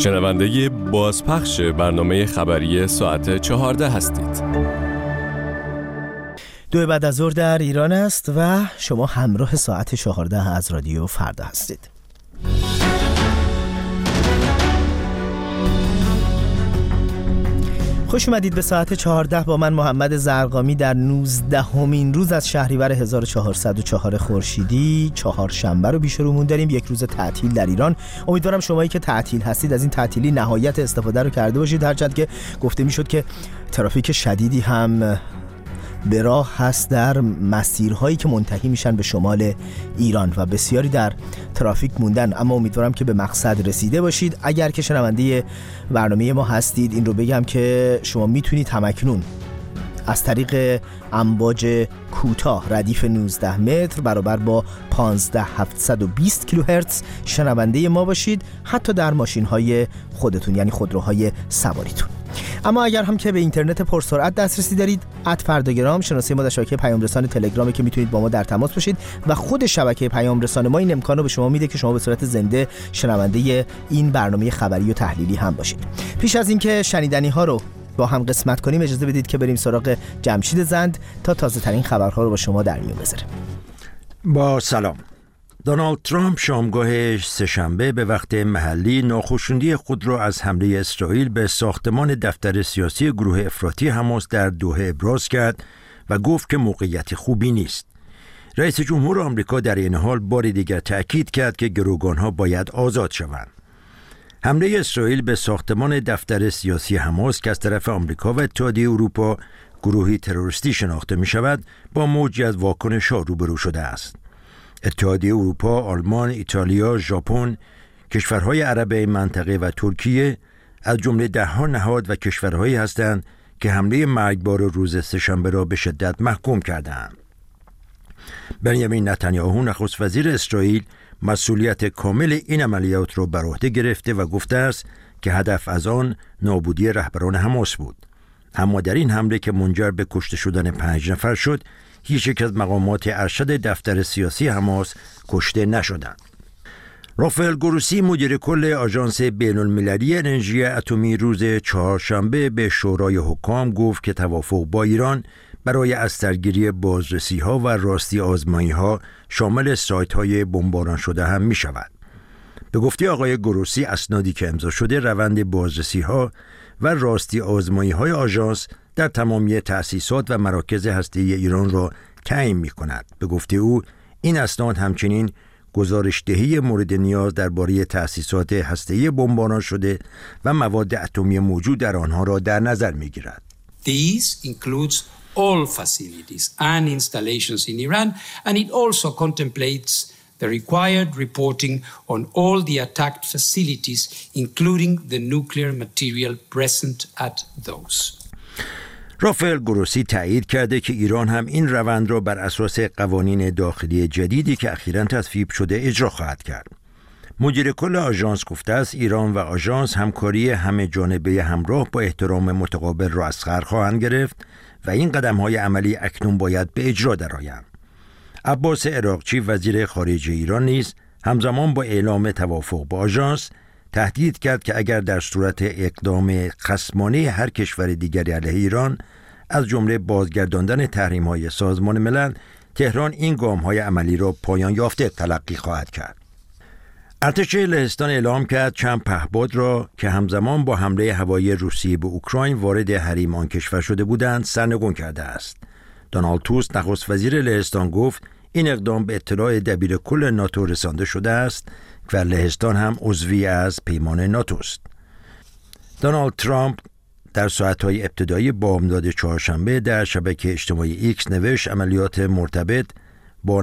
شنونده بازپخش برنامه خبری ساعت 14 هستید. 2 بعد از ظهر در ایران است و شما همراه ساعت 14 از رادیو فردا هستید. خوش اومدید به ساعت 14 با من محمد زرقامی در 19مین روز از شهریور 1404 خورشیدی. چهارشنبه رو پیش رومون داریم، یک روز تعطیل در ایران. امیدوارم شمایی که تعطیل هستید از این تعطیلی نهایت استفاده رو کرده باشید، هرچند که گفته میشد که ترافیک شدیدی هم به راه هست در مسیرهایی که منتهی میشن به شمال ایران و بسیاری در ترافیک موندن، اما امیدوارم که به مقصد رسیده باشید. اگر که شنونده برنامه ما هستید این رو بگم که شما میتونید همکنون از طریق امواج کوتاه ردیف 19 متر برابر با 15720 کیلوهرتز شنونده ما باشید، حتی در ماشین های خودتون، یعنی خودروهای سواریتون. اما اگر هم که به اینترنت پرسرعت دسترسی دارید، @فرداگرام شناسه ما در شبکه پیام رسان تلگرامی که میتونید با ما در تماس باشید و خود شبکه پیام رسان ما این امکان رو به شما میده که شما به صورت زنده شنونده این برنامه خبری و تحلیلی هم باشید. پیش از اینکه شنیدنی ها رو با هم قسمت کنیم اجازه بدید که بریم سراغ جمشید زند تا تازه ترین خبرها رو با شما در میون بذاره. با سلام. دونالد ترامپ شامگاه سه‌شنبه به وقت محلی ناخوشنودی خود را از حمله اسرائیل به ساختمان دفتر سیاسی گروه افراطی حماس در دوحه ابراز کرد و گفت که موقعیت خوبی نیست. رئیس جمهور آمریکا در این حال بار دیگر تأکید کرد که گروگانها باید آزاد شوند. حمله اسرائیل به ساختمان دفتر سیاسی حماس که از طرف آمریکا و اتحادیه اروپا گروهی تروریستی شناخته می شود، با موجی از واکنش‌ها روبرو شده است. اتحادیه اروپا، آلمان، ایتالیا، ژاپن، کشورهای عرب منطقه و ترکیه از جمله ده‌ها نهاد و کشورهایی هستند که حمله مرگبار روز سه‌شنبه را به شدت محکوم کردند. بنیامین نتانیاهو نخست وزیر اسرائیل مسئولیت کامل این عملیات را بر عهده گرفته و گفته است که هدف از آن نابودی رهبران حماس بود. اما در این حمله که منجر به کشته شدن 5 نفر شد، هیچ یک از مقامات ارشد دفتر سیاسی حماس کشته نشدند. رافائل گروسی مدیر کل آژانس بین‌المللی انرژی اتمی روز چهارشنبه به شورای حکام گفت که توافق با ایران برای از سرگیری بازرسی‌ها و راستی آزمایی‌ها شامل سایت‌های بمباران شده هم می‌شود. به گفته آقای گروسی، اسنادی که امضا شده روند بازرسی‌ها و راستی آزمایی‌های آژانس در تمامی تأسیسات و مراکز هسته‌ای ایران را تعیین می‌کند. به گفته او این اسناد همچنین گزارش‌دهی مورد نیاز درباره تأسیسات هسته‌ای بمباران شده و مواد اتمی موجود در آنها را در نظر می‌گیرد. These includes all facilities and installations in Iran, and it also contemplates the required reporting on all the attacked facilities, including the nuclear material present at those. رافائل گروسی تایید کرده که ایران هم این روند را بر اساس قوانین داخلی جدیدی که اخیراً تصویب شده اجرا خواهد کرد. مدیر کل آژانس گفته است ایران و آژانس همکاری همه جانبه همراه با احترام متقابل را از خر خواهند گرفت و این قدم‌های عملی اکنون باید به اجرا درآیند. عباس عراقچی وزیر خارجه ایران نیز همزمان با اعلام توافق با آژانس تهدید کرد که اگر در صورت اقدام خصمانه هر کشور دیگری علیه ایران از جمله بازگرداندن تحریم‌های سازمان ملل، تهران این گام‌های عملی را پایان یافته تلقی خواهد کرد. ارتش لهستان اعلام کرد چند پهپاد را که همزمان با حمله هوایی روسیه به اوکراین وارد حریم آن کشور شده بودند سرنگون کرده است. دونالد توسک نخست وزیر لهستان گفت این اقدام به اطلاع دبیر کل ناتو رسانده شده است و لهستان هم عضوی از پیمان ناتو است. دونالد ترامپ در ساعت‌های ابتدایی بامداد چهارشنبه در شبکه اجتماعی ایکس نوشت عملیات مرتبط با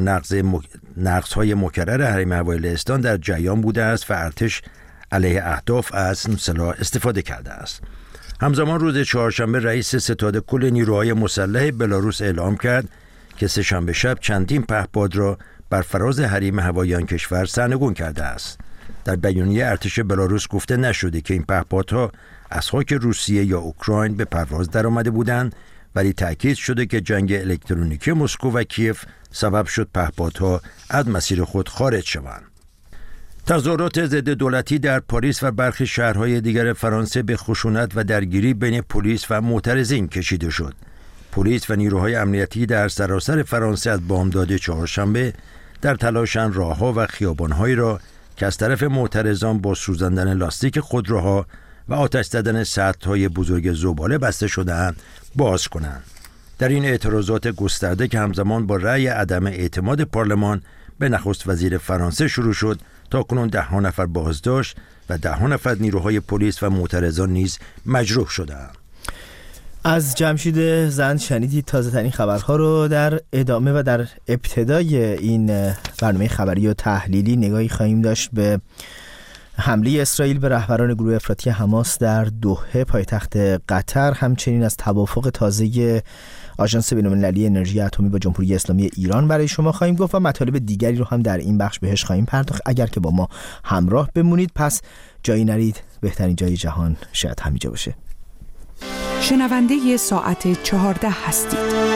نقض‌های مکرر حریم هوایی لهستان در جریان بوده است و ارتش علیه اهداف از سلاح استفاده کرده است. همزمان روز چهارشنبه رئیس ستاد کل نیروهای مسلح بلاروس اعلام کرد که سه‌شنبه شب چندین پهپاد را بر فراز حریم هوایی آن کشور سرنگون کرده است. در بیانیه ارتش بلاروس گفته نشده که این پهپادها از خاک روسیه یا اوکراین به پرواز درآمده بودند، ولی تأکید شده که جنگ الکترونیکی مسکو و کیف سبب شد پهپادها از مسیر خود خارج شوند. تظاهرات ضد دولتی در پاریس و برخی شهرهای دیگر فرانسه به خشونت و درگیری بین پلیس و معترضین کشیده شد. پلیس و نیروهای امنیتی در سراسر فرانسه از بامداد چهارشنبه در تلاشند راهها و خیابانهایی را که از طرف معترضان با سوزاندن لاستیک خودروها و آتش زدن سطح‌های بزرگ زباله بسته شده‌اند باز کنند. در این اعتراضات گسترده که همزمان با رأی عدم اعتماد پارلمان به نخست وزیر فرانسه شروع شد، تاکنون 10 نفر بازداشت و 10 نفر نیروهای پلیس و معترضان نیز مجروح شدند. از جمشید زند شنیدید تازه ترین خبرها رو. در ادامه و در ابتدای این برنامه خبری و تحلیلی نگاهی خواهیم داشت به حمله اسرائیل به رهبران گروه افراطی حماس در دوحه پایتخت قطر، همچنین از توافق تازه آژانس بین‌المللی انرژی اتمی با جمهوری اسلامی ایران برای شما خواهیم گفت و مطالب دیگری رو هم در این بخش بهش خواهیم پرداخت. اگر که با ما همراه بمونید پس جایی نرید، بهترین جای جهان شاید همینجا باشه. شنونده ساعت 14 هستید.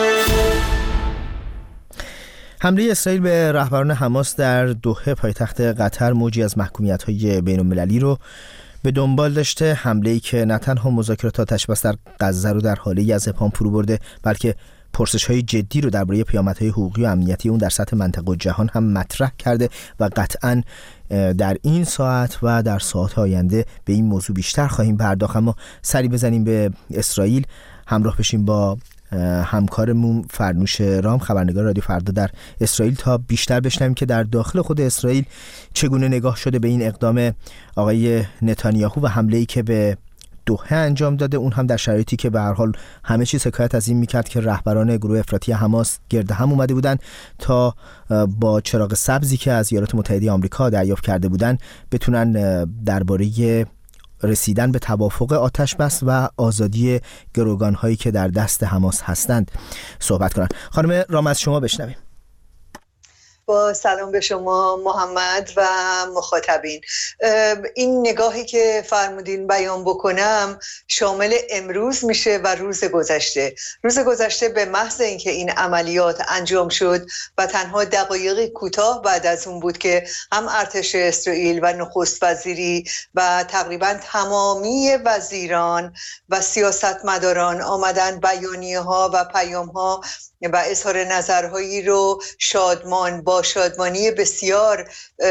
حمله اسرائیل به رهبران حماس در دوحه پایتخت قطر موجی از محکومیت‌های بین‌المللی رو به دنبال داشته. حمله‌ای که نه تنها مذاکرات آتش‌بس در غزه رو در حالی از ابهام فرو برده، بلکه پرسش‌های جدی رو درباره پیامدهای حقوقی و امنیتی اون در سطح منطقه و جهان هم مطرح کرده و قطعاً در این ساعت و در ساعات آینده به این موضوع بیشتر خواهیم پرداخت. اما سری بزنیم به اسرائیل، همراه بشیم با همکارمون فرنوش رام، خبرنگار رادیو فردا در اسرائیل، تا بیشتر بشنویم که در داخل خود اسرائیل چگونه نگاه شده به این اقدام آقای نتانیاهو و حمله‌ای که به دوحه انجام داده، اون هم در شرایطی که به هر حال همه چیز حکایت از این میکرد که رهبران گروه افراطی حماس گرد هم اومده بودن تا با چراغ سبزی که از ایالات متحده آمریکا دریافت کرده بودن بتونن درباره رسیدن به توافق آتش بس و آزادی گروگان‌هایی که در دست حماس هستند صحبت کنن. خانم رام از شما بشنویم. با سلام به شما محمد و مخاطبین. این نگاهی که فرمودین بیان بکنم شامل امروز میشه و روز گذشته. روز گذشته به محض اینکه این عملیات انجام شد و تنها دقایقی کوتاه بعد از اون بود که هم ارتش اسرائیل و نخست وزیری و تقریبا تمامی وزیران و سیاستمداران آمدن بیانیه‌ها و پیام‌ها و اظهار نظرهایی رو با شادمانی بسیار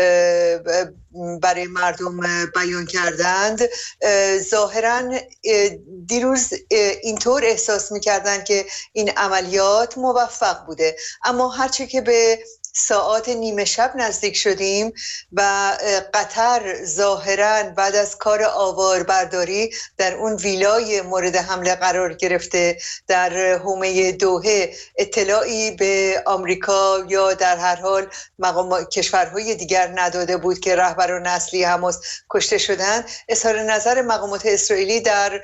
برای مردم بیان کردند. ظاهراً دیروز اینطور احساس می‌کردند که این عملیات موفق بوده، اما هرچه که به ساعات نیمه شب نزدیک شدیم و قطر ظاهراً بعد از کار آواربرداری در اون ویلای مورد حمله قرار گرفته در حومه دوحه اطلاعی به آمریکا یا در هر حال کشورهای دیگر نداده بود که رهبران اصلی حماس کشته شدند، اظهار نظر مقامات اسرائیلی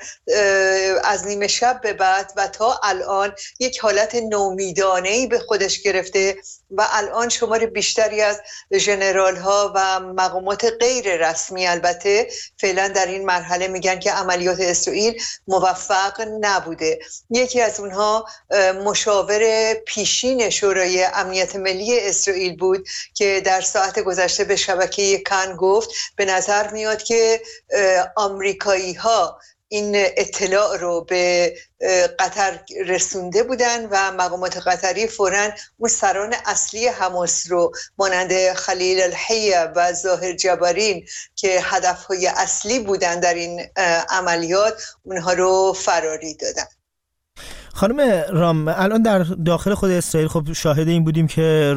از نیمه شب به بعد و تا الان یک حالت نومیدانه‌ای به خودش گرفته و الان شمار بیشتری از ژنرال ها و مقامات غیر رسمی البته فعلا در این مرحله میگن که عملیات اسرائیل موفق نبوده. یکی از اونها مشاور پیشین شورای امنیت ملی اسرائیل بود که در ساعت گذشته به شبکه کان گفت به نظر میاد که آمریکایی ها این اطلاع رو به قطر رسونده بودن و مقامات قطری فوراً اون سران اصلی حماس رو مانند خلیل الحیه و ظاهر جبارین که هدفهای اصلی بودن در این عملیات اونها رو فراری دادن. خانم رام، الان در داخل خود اسرائیل خب شاهد این بودیم که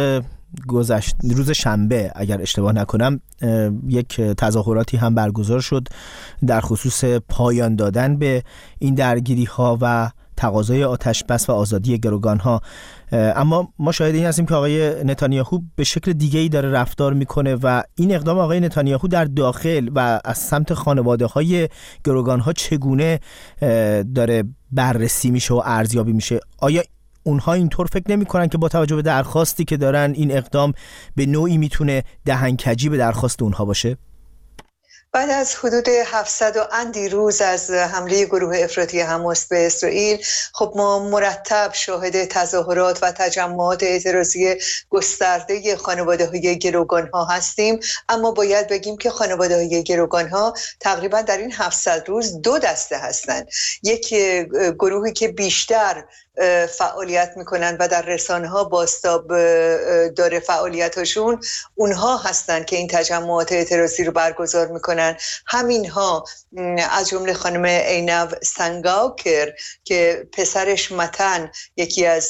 روز شنبه اگر اشتباه نکنم یک تظاهراتی هم برگزار شد در خصوص پایان دادن به این درگیری ها و تقاضای آتش بس و آزادی گروگان ها، اما ما شاهد این هستیم که آقای نتانیاهو به شکل دیگه‌ای داره رفتار میکنه و این اقدام آقای نتانیاهو در داخل و از سمت خانواده های گروگان ها چگونه داره بررسی میشه و ارزیابی میشه؟ آیا اونها اینطور فکر نمی‌کنن که با توجه به درخواستی که دارن این اقدام به نوعی میتونه دهنکجی به درخواست اونها باشه؟ بعد از حدود 700 و اندی روز از حمله گروه افراطی حماس به اسرائیل، خب ما مرتب شاهد تظاهرات و تجمعات اعتراضی گسترده خانواده‌های گروگان‌ها هستیم. اما باید بگیم که خانواده‌های گروگان‌ها تقریبا در این 700 روز دو دسته هستند. یک گروهی که بیشتر فعالیت میکنن و در رسانه‌ها بازتاب داره فعالیتاشون، اونها هستن که این تجمعات اعتراضی رو برگزار میکنن. همینها از جمله خانم عینو سنگاوکر که پسرش متن یکی از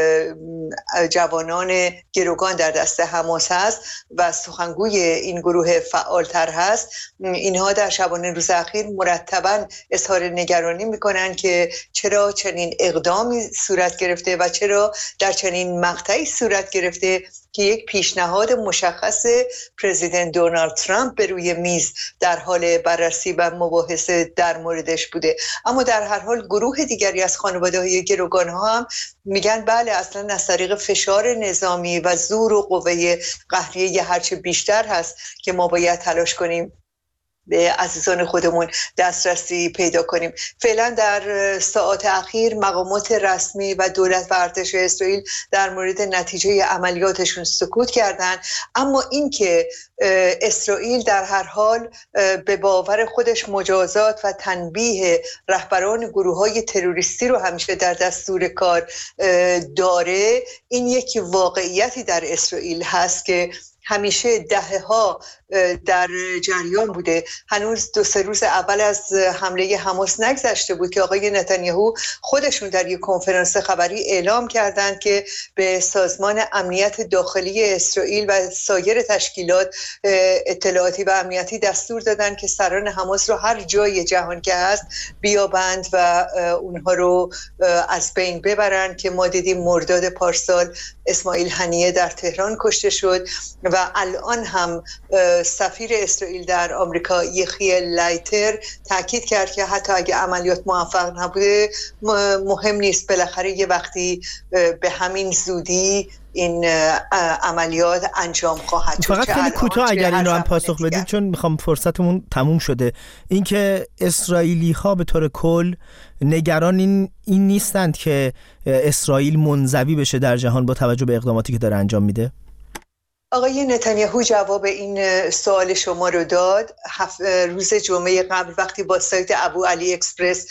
جوانان گروگان در دست حماس هست و سخنگوی این گروه فعالتر هست، اینها در شبانه روز اخیر مرتباً اظهار نگرانی میکنن که چرا چنین اقدامی صورت گرفته و چرا در چنین مقطعی صورت گرفته که یک پیشنهاد مشخص پرزیدنت دونالد ترامپ به روی میز در حال بررسی و مباحثه در موردش بوده. اما در هر حال گروه دیگری از خانواده‌های گروگان‌ها هم میگن بله، اصلا از طریق فشار نظامی و زور و قوه قهریه هرچه بیشتر هست که ما باید تلاش کنیم به عزیزان خودمون دسترسی پیدا کنیم. فعلا در ساعات اخیر مقامات رسمی و دولت و ارتش اسرائیل در مورد نتیجه عملیاتشون سکوت کردن، اما این که اسرائیل در هر حال به باور خودش مجازات و تنبیه رهبران گروه‌های تروریستی رو همیشه در دستور کار داره، این یک واقعیتی در اسرائیل هست که همیشه دهه‌ها در جریان بوده. هنوز 2-3 روز اول از حمله حماس نگذشته بود که آقای نتانیاهو خودشون در یک کنفرانس خبری اعلام کردند که به سازمان امنیت داخلی اسرائیل و سایر تشکیلات اطلاعاتی و امنیتی دستور دادن که سران حماس رو هر جای جهان که هست بیابند و اونها رو از بین ببرن. که ما دیدیم مرداد پارسال اسماعیل هنیه در تهران کشته شد و الان هم سفیر اسرائیل در آمریکا یخیل لایتر تاکید کرد که حتی اگه عملیات موفق نبوده مهم نیست، بالاخره یه وقتی به همین زودی این عملیات انجام خواهد شد. فقط خیلی کوتاه اگر این رو هم پاسخ بدید چون میخوام فرصتمون تموم شده، اینکه اسرائیلی ها به طور کل نگران این نیستند که اسرائیل منزوی بشه در جهان با توجه به اقداماتی که داره انجام میده؟ آقای نتانیاهو جواب این سوال شما رو داد روز جمعه قبل وقتی با سایت ابو علی اکسپرس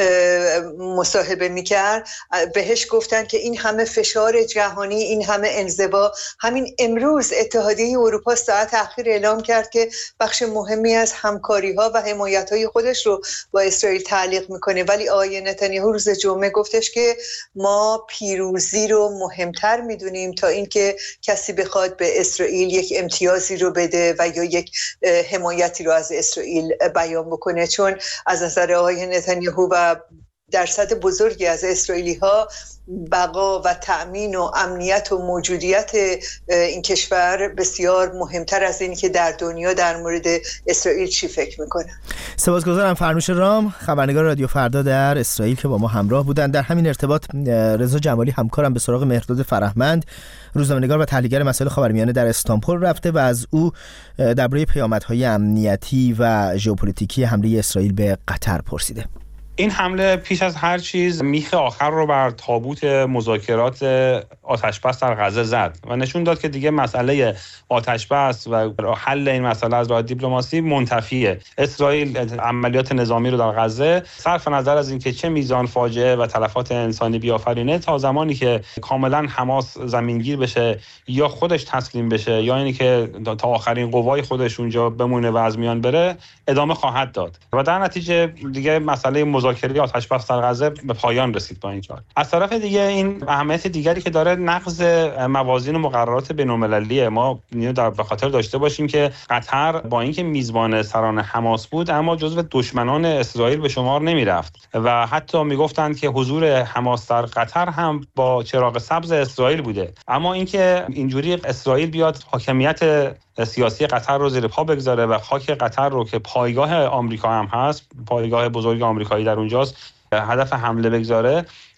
مصاحبه میکرد. بهش گفتن که این همه فشار جهانی، این همه انزوا، همین امروز اتحادیه اروپا ساعت اخیر اعلام کرد که بخش مهمی از همکاری‌ها و حمایت‌های خودش رو با اسرائیل تعلیق میکنه، ولی آقای نتانیاهو روز جمعه گفتش که ما پیروزی رو مهمتر میدونیم تا اینکه کسی بخواد به اسرائیل یک امتیازی رو بده و یا یک حمایتی رو از اسرائیل بیان بکنه، چون از نظر آقای نتانیاهو و درصد بزرگی از اسرائیلی ها بقا و تأمین و امنیت و موجودیت این کشور بسیار مهمتر از این که در دنیا در مورد اسرائیل چی فکر میکنه. سپاسگزارم. فرنوش رام، خبرنگار رادیو فردا در اسرائیل که با ما همراه بودن. در همین ارتباط رضا جمالی همکارم به سراغ مهرداد فرهمند، روزنامه‌نگار و تحلیلگر مسائل خاورمیانه در استانبول رفته و از او درباره پیامدهای امنیتی و ژئوپلیتیکی حمله اسرائیل به قطر پرسیده. این حمله پیش از هر چیز میخ آخر رو بر تابوت مذاکرات آتشبس در غزه زد و نشون داد که دیگه مسئله آتشبس و حل این مسئله از راه دیپلماسی منتفیه. اسرائیل عملیات نظامی رو در غزه صرف نظر از اینکه چه میزان فاجعه و تلفات انسانی بیافرینه، تا زمانی که کاملا حماس زمینگیر بشه یا خودش تسلیم بشه یا اینی که تا آخرین قوای خودش اونجا بمونه و از میان بره، ادامه خواهد داد و در نتیجه دیگه مسئله مذاکره آتشبس در غزه به پایان رسید با این کار. از طرف دیگه این اهمیت دیگری که داره نقض موازین و مقررات بین‌المللیه. ما اینو به خاطر داشته باشیم که قطر با اینکه میزبان سران حماس بود اما جزو دشمنان اسرائیل به شمار نمیرفت و حتی میگفتند که حضور حماس در قطر هم با چراغ سبز اسرائیل بوده. اما اینکه اینجوری اسرائیل بیاد حاکمیت سیاسی قطر رو زیر پا بگذاره و خاک قطر رو که پایگاه آمریکا هم هست، پایگاه بزرگ آمریکایی در اونجاست، هدف حمله بگذاره،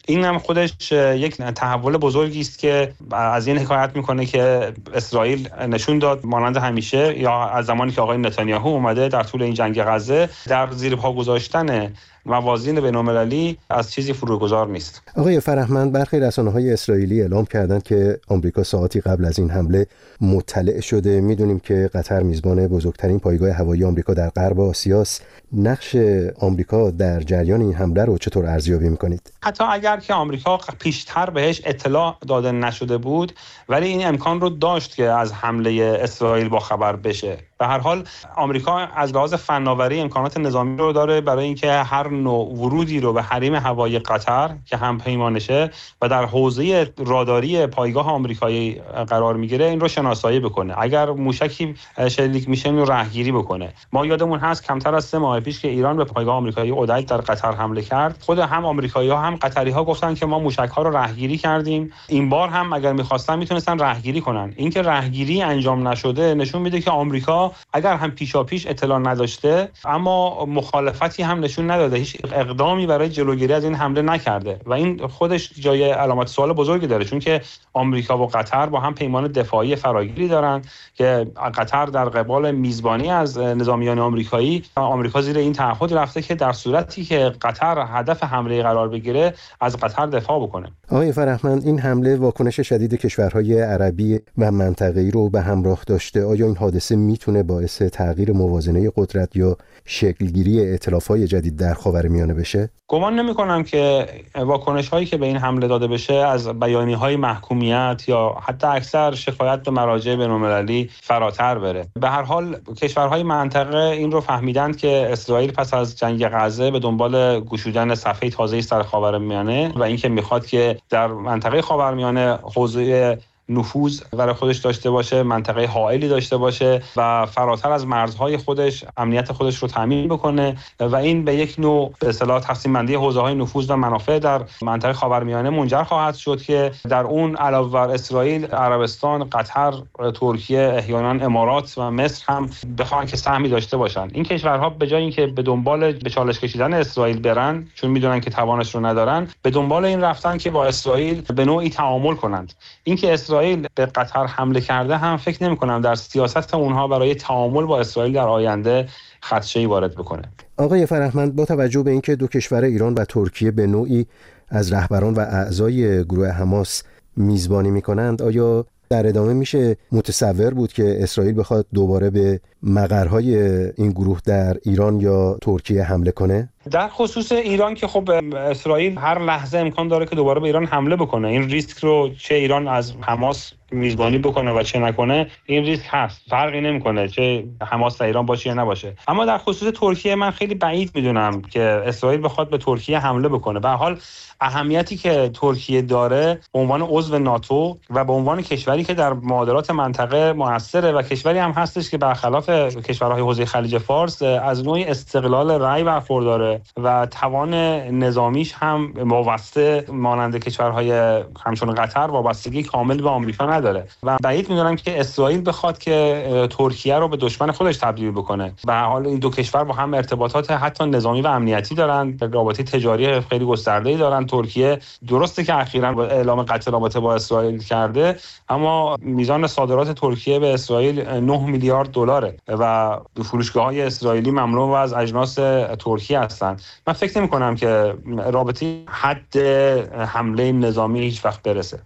این هم خودش یک تحول بزرگی است که از این حکایت میکنه که اسرائیل نشون داد مانند همیشه یا از زمانی که آقای نتانیاهو اومده در طول این جنگ غزه در زیر پا گذاشتن موازین بین‌المللی از چیزی فروگذار نیست. آقای فرهمند، برخی رسانه‌های اسرائیلی اعلام کردند که آمریکا ساعاتی قبل از این حمله مطلع شده. میدونیم که قطر میزبان بزرگترین پایگاه هوایی آمریکا در غرب آسیاست. نقش آمریکا در جریان این حمله رو چطور ارزیابی می‌کنید؟ حتی اگر که آمریکا پیشتر بهش اطلاع داده نشده بود، ولی این امکان رو داشت که از حمله اسرائیل با خبر بشه. به هر حال آمریکا از لحاظ فناوری امکانات نظامی رو داره برای اینکه هر نوع ورودی رو به حریم هوایی قطر که هم پیمانشه و در حوزه راداری پایگاه آمریکایی قرار میگیره این رو شناسایی بکنه. اگر موشکی شلیک میشه اینو راهگیری بکنه. ما یادمون هست کمتر از 3 ماه پیش که ایران به پایگاه آمریکایی اودایک در قطر حمله کرد، خود هم آمریکایی‌ها هم قطری‌ها گفتن که ما موشک‌ها رو راهگیری کردیم. این بار هم اگر می‌خواستن میتونستن راهگیری کنن. اینکه راهگیری انجام نشده نشون میده که آمریکا اگر هم پیشاپیش اطلاع نداشته اما مخالفتی هم نشون نداده، هیچ اقدامی برای جلوگیری از این حمله نکرده و این خودش جای علامت سوال بزرگی داره، چون که آمریکا و قطر با هم پیمان دفاعی فراگیری دارن که قطر در قبال میزبانی از نظامیان آمریکایی، آمریکا زیر این تعهد رفته که در صورتی که قطر هدف حمله قرار بگیره از قطر دفاع بکنه. آقای فرهمند، این حمله واکنش شدید کشورهای عربی و منطقه‌ای رو به همراه داشته. آیا این حادثه میتونه باعث تغییر موازنه قدرت یا شکلگیری ائتلاف‌های جدید در خاورمیانه بشه؟ گمان نمی‌کنم که واکنش‌هایی که به این حمله داده بشه از بیانیه‌های محکومیت یا حتی اکثر شکایت به مراجع بین‌المللی فراتر بره. به هر حال کشورهای منطقه این رو فهمیدند که اسرائیل پس از جنگ غزه به دنبال گشودن صفحه تازه‌ای در خاورمیانه و اینکه می‌خواد که در منطقه خاورمیانه حوزه نفوذ برای خودش داشته باشه، منطقه حائلی داشته باشه و فراتر از مرزهای خودش امنیت خودش رو تامین بکنه و این به یک نوع به اصطلاح تقسیم بندی حوزه‌های نفوذ و منافع در منطقه خاورمیانه منجر خواهد شد که در اون علاوه بر اسرائیل، عربستان، قطر، ترکیه، احیانا امارات و مصر هم بخوان که سهمی داشته باشن. این کشورها به جای اینکه به دنبال به چالش کشیدن اسرائیل برن، چون میدونن که توانش رو ندارن، به دنبال این رفتن که با اسرائیل به نوعی تعامل کنند. اینکه اسرائیل به قطر حمله کرده هم فکر نمی‌کنم در سیاست اونها برای تعامل با اسرائیل در آینده خدشه‌ای وارد بکنه. آقای فرهمند، با توجه به اینکه دو کشور ایران و ترکیه به نوعی از رهبران و اعضای گروه حماس میزبانی می‌کنند، آیا در ادامه میشه متصور بود که اسرائیل بخواد دوباره به مقرهای این گروه در ایران یا ترکیه حمله کنه؟ در خصوص ایران که خب اسرائیل هر لحظه امکان داره که دوباره به ایران حمله بکنه. این ریسک رو چه ایران از حماس میزبانی بکنه و چه نکنه این ریسک هست، فرقی نمیکنه چه حماس در ایران باشه یا نباشه. اما در خصوص ترکیه من خیلی بعید میدونم که اسرائیل بخواد به ترکیه حمله بکنه. به هر حال اهمیتی که ترکیه داره به عنوان عضو ناتو و به عنوان کشوری که در معادلات منطقه موثره و کشوری هم هستش که برخلاف کشورهای حوزه خلیج فارس از نوعی استقلال رأی برخورداره و توان نظامیش هم وابسته مانند کشورهای همچون قطر وابستگی کامل به آمریکا نداره و بعید میدونم که اسرائیل بخواد که ترکیه رو به دشمن خودش تبدیل بکنه. به هر حال این دو کشور با هم ارتباطات حتی نظامی و امنیتی دارن، رابطه تجاری خیلی گسترده‌ای دارن. ترکیه درسته که اخیراً اعلام قطع رابطه با اسرائیل کرده، اما میزان صادرات ترکیه به اسرائیل 9 میلیارد دلاره و فروشگاه‌های اسرائیلی مملو از اجناس ترکیه هستند. من فکر نمی‌کنم که رابطه حد حمله نظامی هیچ وقت برسه.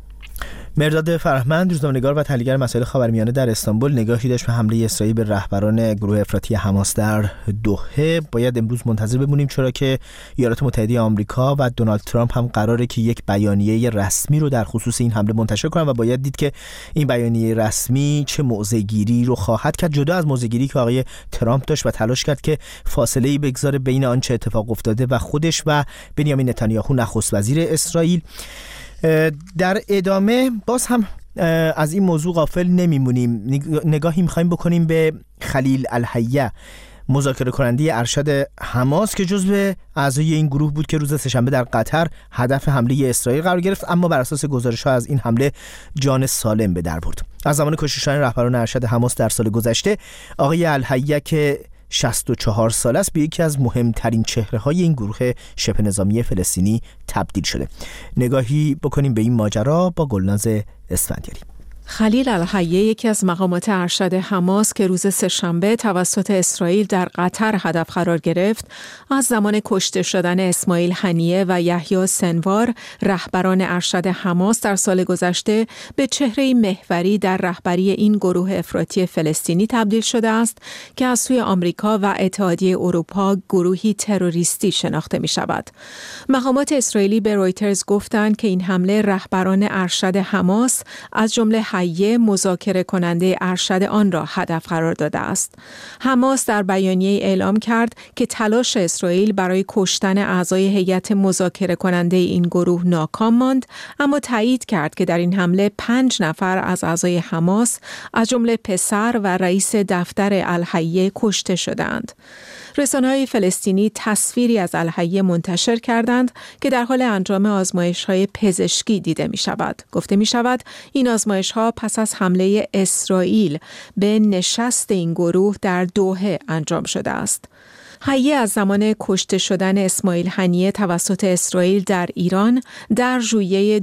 مرداد فرهمند، روزنامه‌نگار و تحلیلگر مسائل خاورمیانه در استانبول، نگاهی داشت به حمله اسرائیل به رهبران گروه افراطی حماس در دوحه. باید امروز منتظر بمونیم، چرا که ایالات متحده آمریکا و دونالد ترامپ هم قراره که یک بیانیه رسمی رو در خصوص این حمله منتشر کنن و باید دید که این بیانیه رسمی چه موضع‌گیری رو خواهد کرد، جدا از موضع‌گیری که آقای ترامپ داشت و تلاش کرد که فاصله‌ای بگذاره بین آنچه اتفاق افتاده و خودش و بنیامین نتانیاهو نخست وزیر اسرائیل. در ادامه باز هم از این موضوع غافل نمیمونیم، نگاهی میخوایم بکنیم به خلیل الحیه، مذاکره کننده ارشد حماس که جزو اعضای این گروه بود که روز سه‌شنبه در قطر هدف حمله اسرائیل قرار گرفت، اما بر اساس گزارش‌ها از این حمله جان سالم به در برد. از زمان کشتن رهبران ارشد حماس در سال گذشته، آقای الحیه که 64 سال است به یکی از مهمترین چهره‌های این گروه شبه نظامی فلسطینی تبدیل شده. نگاهی بکنیم به این ماجرا با گلناز اسفندیاری. خلیل الحیه یکی از مقامات ارشد حماس که روز سه‌شنبه توسط اسرائیل در قطر هدف قرار گرفت، از زمان کشته شدن اسماعیل هنیه و یحیی سنوار رهبران ارشد حماس در سال گذشته به چهره محوری در رهبری این گروه افراطی فلسطینی تبدیل شده است که از سوی آمریکا و اتحادیه اروپا گروهی تروریستی شناخته می شود. مقامات اسرائیلی به رویترز گفتند که این حمله رهبران ارشد حماس از جمله حیه مذاکره کننده ارشد آن را هدف قرار داده است. حماس در بیانیه اعلام کرد که تلاش اسرائیل برای کشتن اعضای هیئت مذاکره کننده این گروه ناکام ماند، اما تایید کرد که در این حمله 5 نفر از اعضای حماس از جمله پسر و رئیس دفتر الحیه کشته شدند. رسانه‌های فلسطینی تصویری از الحیه منتشر کردند که در حال انجام آزمایش‌های پزشکی دیده می‌شود. گفته می‌شود این آزمایش‌ها پس از حمله اسرائیل به نشست این گروه در دوحه انجام شده است. حیه از زمان کشته شدن اسماعیل هنیه توسط اسرائیل در ایران در ژوئیه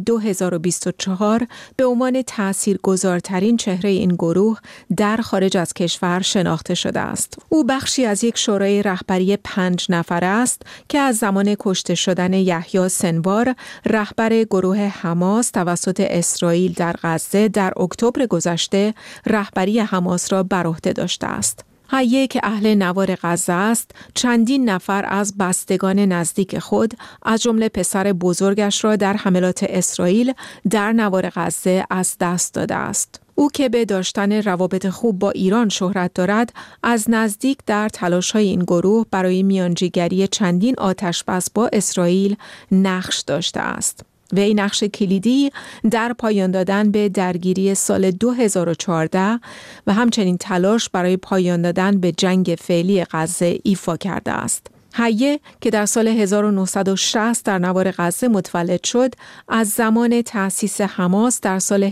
2024 به عنوان تاثیرگذارترین چهره این گروه در خارج از کشور شناخته شده است. او بخشی از یک شورای رهبری 5 نفره است که از زمان کشته شدن یحیی سنوار رهبر گروه حماس توسط اسرائیل در غزه در اکتبر گذشته رهبری حماس را بر عهده داشته است. حیه که اهل نوار غزه است، چندین نفر از بستگان نزدیک خود از جمله پسر بزرگش را در حملات اسرائیل در نوار غزه از دست داده است. او که به داشتن روابط خوب با ایران شهرت دارد، از نزدیک در تلاش‌های این گروه برای میانجیگری چندین آتش‌بس با اسرائیل نقش داشته است. و این نقش کلیدی در پایان دادن به درگیری سال 2014 و همچنین تلاش برای پایان دادن به جنگ فعلی غزه ایفا کرده است. حیه که در سال 1960 در نوار غزه متولد شد، از زمان تأسیس حماس در سال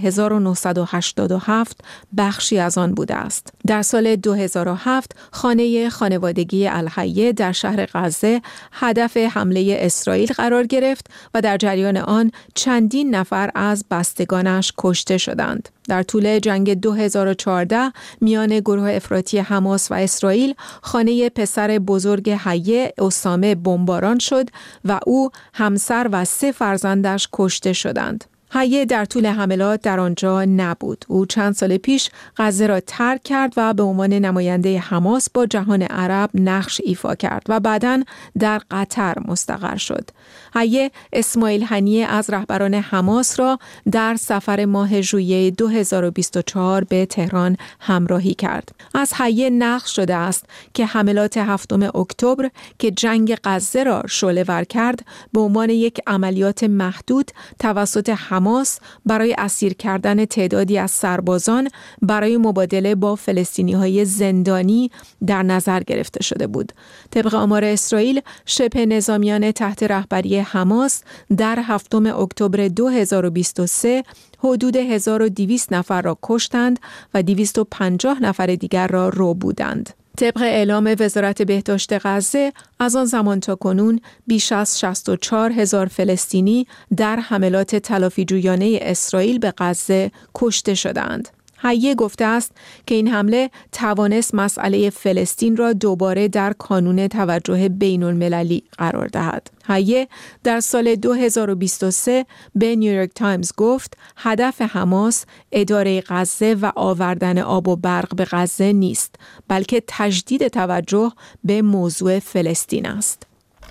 1987 بخشی از آن بوده است. در سال 2007 خانه خانوادگی الحیه در شهر غزه هدف حمله اسرائیل قرار گرفت و در جریان آن چندین نفر از بستگانش کشته شدند. در طول جنگ 2014 میان گروه افراطی حماس و اسرائیل خانه پسر بزرگ حیه اسامه بمباران شد و او، همسر و 3 فرزندش کشته شدند. حیه در طول حملات در آنجا نبود. او چند سال پیش غزه را ترک کرد و به عنوان نماینده حماس با جهان عرب نقش ایفا کرد و بعداً در قطر مستقر شد. حیه اسماعیل هنیه از رهبران حماس را در سفر ماه ژوئیه 2024 به تهران همراهی کرد. از حیه نقل شده است که حملات 7 اکتبر که جنگ غزه را شعله‌ور کرد به عنوان یک عملیات محدود توسط حماس برای اسیر کردن تعدادی از سربازان برای مبادله با فلسطینی‌های زندانی در نظر گرفته شده بود. طبق آمار اسرائیل، شبه نظامیان تحت رهبری حماس در 7 اکتبر 2023 حدود 1200 نفر را کشتند و 250 نفر دیگر را ربودند. طبق اعلام وزارت بهداشت غزه، از آن زمان تا کنون بیش از 64,000 فلسطینی در حملات تلافی‌جویانه اسرائیل به غزه کشته شدند. حیه گفته است که این حمله توانست مسئله فلسطین را دوباره در کانون توجه بین المللی قرار دهد. حیه در سال 2023 به نیویورک تایمز گفت هدف حماس اداره غزه و آوردن آب و برق به غزه نیست، بلکه تجدید توجه به موضوع فلسطین است.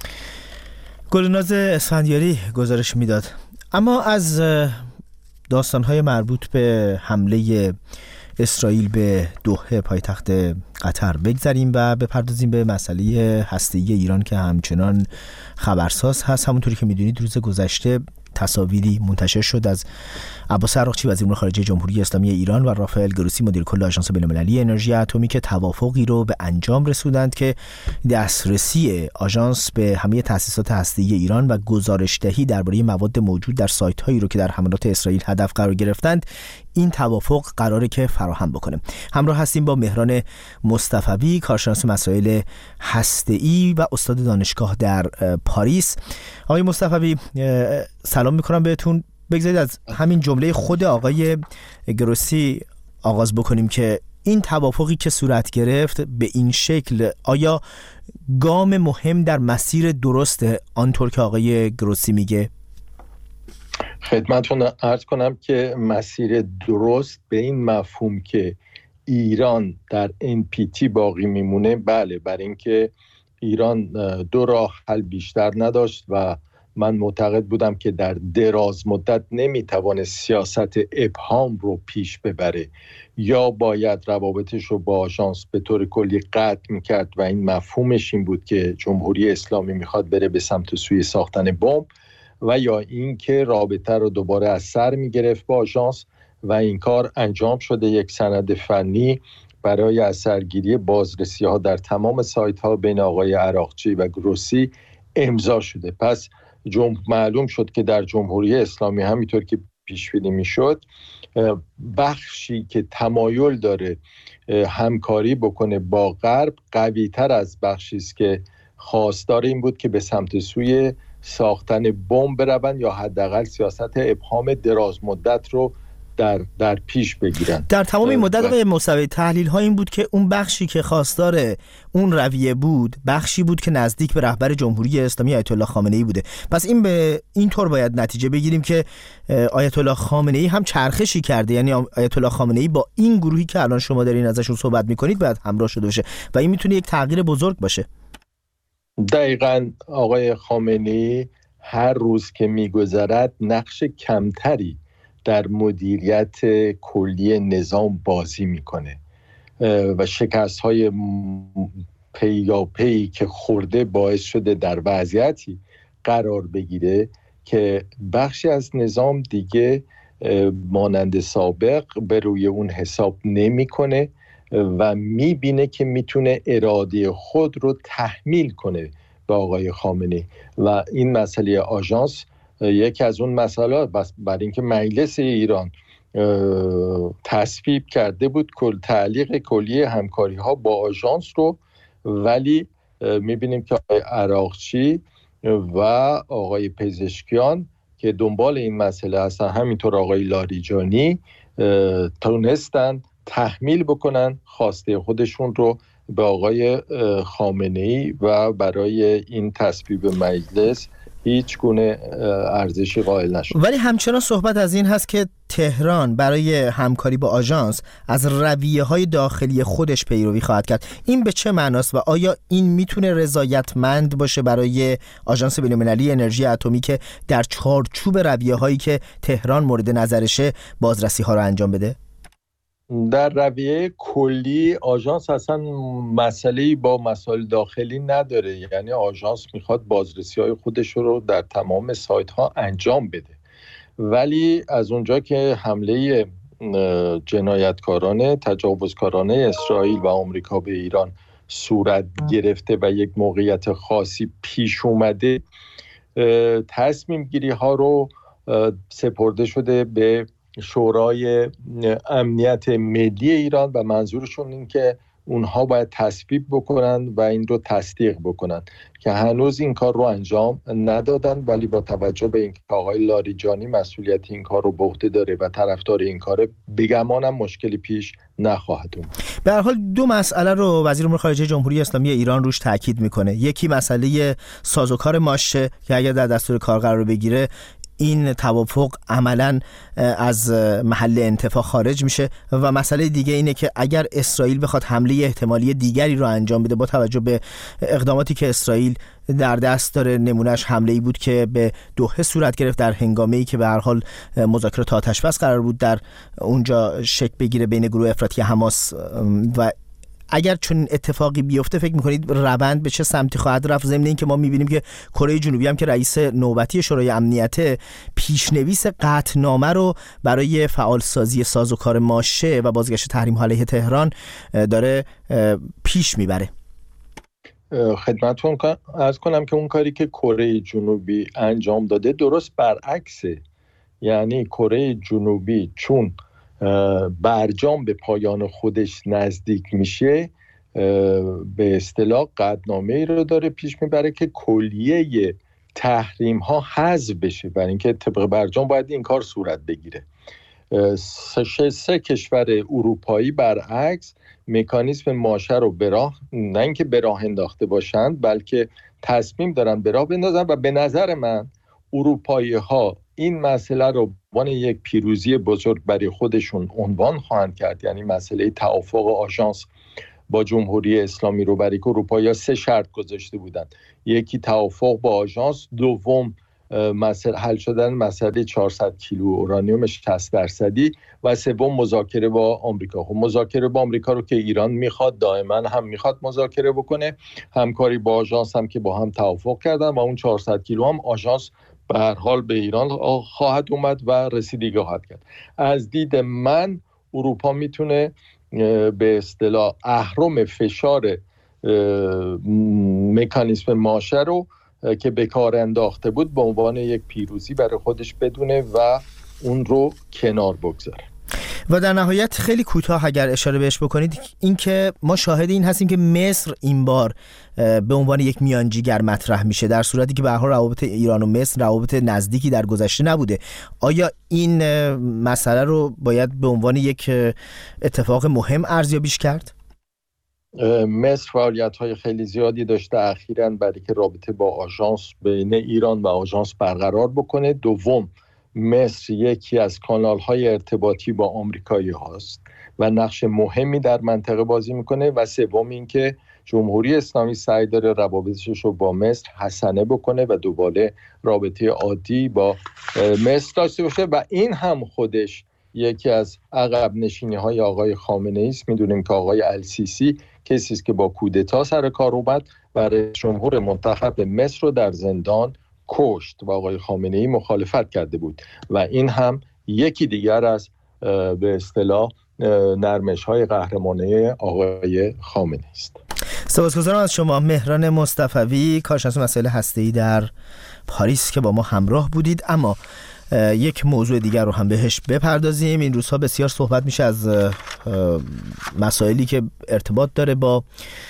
گلناز اسفندیاری گزارش میداد. اما از داستان‌های مربوط به حمله اسرائیل به دوحه پایتخت قطر بگذریم و بپردازیم به مسئله هسته‌ای ایران که همچنان خبرساز هست. همونطوری که می‌دونید روز گذشته تصاویری منتشر شد از عباس عراقچی وزیر امور خارجه جمهوری اسلامی ایران و رافائل گروسی مدیر کل آژانس بین‌المللی انرژی اتمی که توافقی رو به انجام رسوندند که دسترسی آژانس به همه تأسیسات هسته‌ای ایران و گزارش‌دهی درباره مواد موجود در سایت‌هایی رو که در حملات اسرائیل هدف قرار گرفتند این توافق قراره که فراهم بکنه. همراه هستیم با مهران مصطفوی، کارشناس مسائل هسته‌ای و استاد دانشگاه در پاریس. آقای مصطفوی سلام میکنم بهتون. بگذارید از همین جمله خود آقای گروسی آغاز بکنیم که این توافقی که صورت گرفت به این شکل آیا گام مهم در مسیر درست آنطور که آقای گروسی میگه؟ خدمتتون عرض کنم که مسیر درست به این مفهوم که ایران در NPT باقی میمونه، بله، برای اینکه ایران دو راه حل بیشتر نداشت و من معتقد بودم که در دراز مدت نمیتوانه سیاست ابهام رو پیش ببره، یا باید روابطش رو با آژانس به طور کلی قطع میکرد و این مفهومش این بود که جمهوری اسلامی میخواد بره به سمت سوی ساختن بمب، و یا این که رابطه رو دوباره از سر میگرفت با آژانس و این کار انجام شده. یک سند فنی برای از سرگیری بازرسی ها در تمام سایت ها بین آقای عراقچی و گروسی امضا شده. پس معلوم شد که در جمهوری اسلامی همینطور که پیش بینی میشد بخشی که تمایل داره همکاری بکنه با غرب قوی تر از بخشی است که خواستار این بود که به سمت سوی ساختن بمب بروند یا حداقل سیاست ابهام دراز مدت رو در پیش بگیرن. در تمام این مدت آقای مصطفی تحلیل ها این بود که اون بخشی که خواستار اون رویه بود بخشی بود که نزدیک به رهبر جمهوری اسلامی آیت الله خامنه ای بوده. پس این به این طور باید نتیجه بگیریم که آیت الله خامنه ای هم چرخشی کرده، یعنی آیت الله خامنه ای با این گروهی که الان شما دارین ازشون صحبت میکنید باید همراه شده باشه و این میتونه یک تغییر بزرگ باشه. دقیقاً آقای خامنه ای هر روز که میگذرد نقش کمتری در مدیریت کلی نظام بازی میکنه و شکست‌های پیاپی که خورده باعث شده در وضعیتی قرار بگیره که بخشی از نظام دیگه مانند سابق به روی اون حساب نمیکنه و میبینه که میتونه اراده خود رو تحمیل کنه به آقای خامنه‌ای و این مسئله آژانس یکی از اون مسائل برای اینکه مجلس ایران تصویب کرده بود تعلیق کلیه همکاری ها با آژانس رو، ولی میبینیم که آقای عراقچی و آقای پزشکیان که دنبال این مسئله هستن، همینطور آقای لاریجانی، تونستن تحمیل بکنن خواسته خودشون رو به آقای خامنه‌ای و برای این تصویب مجلس هیچ گونه ارزشی قائل نشد. ولی همچنان صحبت از این هست که تهران برای همکاری با آژانس از رویه‌های داخلی خودش پیروی خواهد کرد. این به چه معناست و آیا این میتونه رضایتمند باشه برای آژانس بین‌المللی انرژی اتمی که در چارچوب رویه‌هایی که تهران مورد نظرشه بازرسی‌ها رو انجام بده؟ در رویه کلی آژانس اصلا مسئله‌ای با مسائل داخلی نداره، یعنی آژانس میخواد بازرسی‌های خودش رو در تمام سایت‌ها انجام بده، ولی از اونجا که حمله جنایتکارانه تجاوزکارانه اسرائیل و آمریکا به ایران صورت گرفته و یک موقعیت خاصی پیش اومده، تصمیم گیری ها رو سپرده شده به شورای امنیت ملی ایران و منظورشون این که اونها باید تصویب بکنن و این رو تصدیق بکنن که هنوز این کار رو انجام ندادن، ولی با توجه به اینکه آقای لاریجانی مسئولیت این کار رو به عهده داره و طرفدار این کاره، بگمانم مشکلی پیش نخواهد اومد. به هر حال دو مسئله رو وزیر امور خارجه جمهوری اسلامی ایران روش تاکید میکنه. یکی مسئله سازوکار ماشه که اگر در دستور کار قرار بگیره این توافق عملاً از محل انتفاع خارج میشه و مسئله دیگه اینه که اگر اسرائیل بخواد حمله احتمالی دیگری رو انجام بده با توجه به اقداماتی که اسرائیل در دست داره، نمونهش حمله‌ای بود که به دوحه صورت گرفت در هنگامه‌ای که به هر حال مذاکرات آتش‌بس قرار بود در اونجا شکل بگیره بین گروه افراطی حماس و اگر چون اتفاقی بیفته فکر میکنید روند به چه سمتی خواهد رفت؟ ضمن این که ما میبینیم که کره جنوبی هم که رئیس نوبتی شورای امنیت پیشنویس قطعنامه رو برای فعالسازی سازوکار ماشه و بازگشت تحریم‌ها علیه تهران داره پیش میبره. خدمتتون عرض کنم که اون کاری که کره جنوبی انجام داده درست برعکسه، یعنی کره جنوبی چون برجام به پایان خودش نزدیک میشه، به اصطلاح قطعنامه‌ای رو داره پیش میبره که کلیه تحریم ها حذف بشه، برای اینکه طبق برجام باید این کار صورت بگیره. سه کشور اروپایی برعکس مکانیزم ماشه رو به راه، نه اینکه به راه انداخته باشند، بلکه تصمیم دارن به راه بندازن و به نظر من اروپایی ها این مسئله رو عنوان یک پیروزی بزرگ برای خودشون عنوان خواهند کرد. یعنی مسئله توافق آژانس با جمهوری اسلامی رو، برای که اروپایی‌ها 3 شرط گذاشته بودن: یکی توافق با آژانس، دوم مسئله حل شدن مسئله 400 کیلو اورانیوم 60% و سوم مذاکره با آمریکا. خب مذاکره با آمریکا رو که ایران میخواد، دائما هم میخواد مذاکره بکنه، همکاری با آژانس هم که با هم توافق کردن و اون 400 کیلو هم آژانس به هر حال به ایران خواهد اومد و رسیدگی خواهد کرد. از دید من اروپا میتونه به اصطلاح اهرم فشار مکانیزم ماشه رو که به کار انداخته بود به عنوان یک پیروزی برای خودش بدونه و اون رو کنار بگذاره. و در نهایت خیلی کوتاه اگر اشاره بهش بکنید، این که ما شاهد این هستیم که مصر این بار به عنوان یک میانجیگر مطرح میشه، در صورتی که به هر حال روابط ایران و مصر روابط نزدیکی در گذشته نبوده. آیا این مسئله رو باید به عنوان یک اتفاق مهم ارزیابیش کرد؟ مصر فعالیت‌های خیلی زیادی داشته اخیراً برای که رابطه با آژانس بین ایران و آژانس برقرار بکنه. دوم، مصر یکی از کانال‌های ارتباطی با آمریکایی هاست و نقش مهمی در منطقه بازی میکنه. و سوم این که جمهوری اسلامی سعی داره روابطش رو با مصر حسنه بکنه و دوباره رابطه عادی با مصر داشته باشه و این هم خودش یکی از عقب نشینی‌های آقای خامنه‌ای است. میدونیم که آقای السیسی کسی است که با کودتا سر کار اومد و رئیس جمهور منتخب مصر رو در زندان کشت و آقای خامنه‌ای مخالفت کرده بود و این هم یکی دیگر از به اصطلاح نرمش‌های قهرمانه آقای خامنه‌ای است. سپاسگزارم از شما مهران مصطفوی، کارشناس مسائل هسته‌ای در پاریس که با ما همراه بودید. اما یک موضوع دیگر رو هم بهش بپردازیم. این روزها بسیار صحبت میشه از مسائلی که ارتباط داره با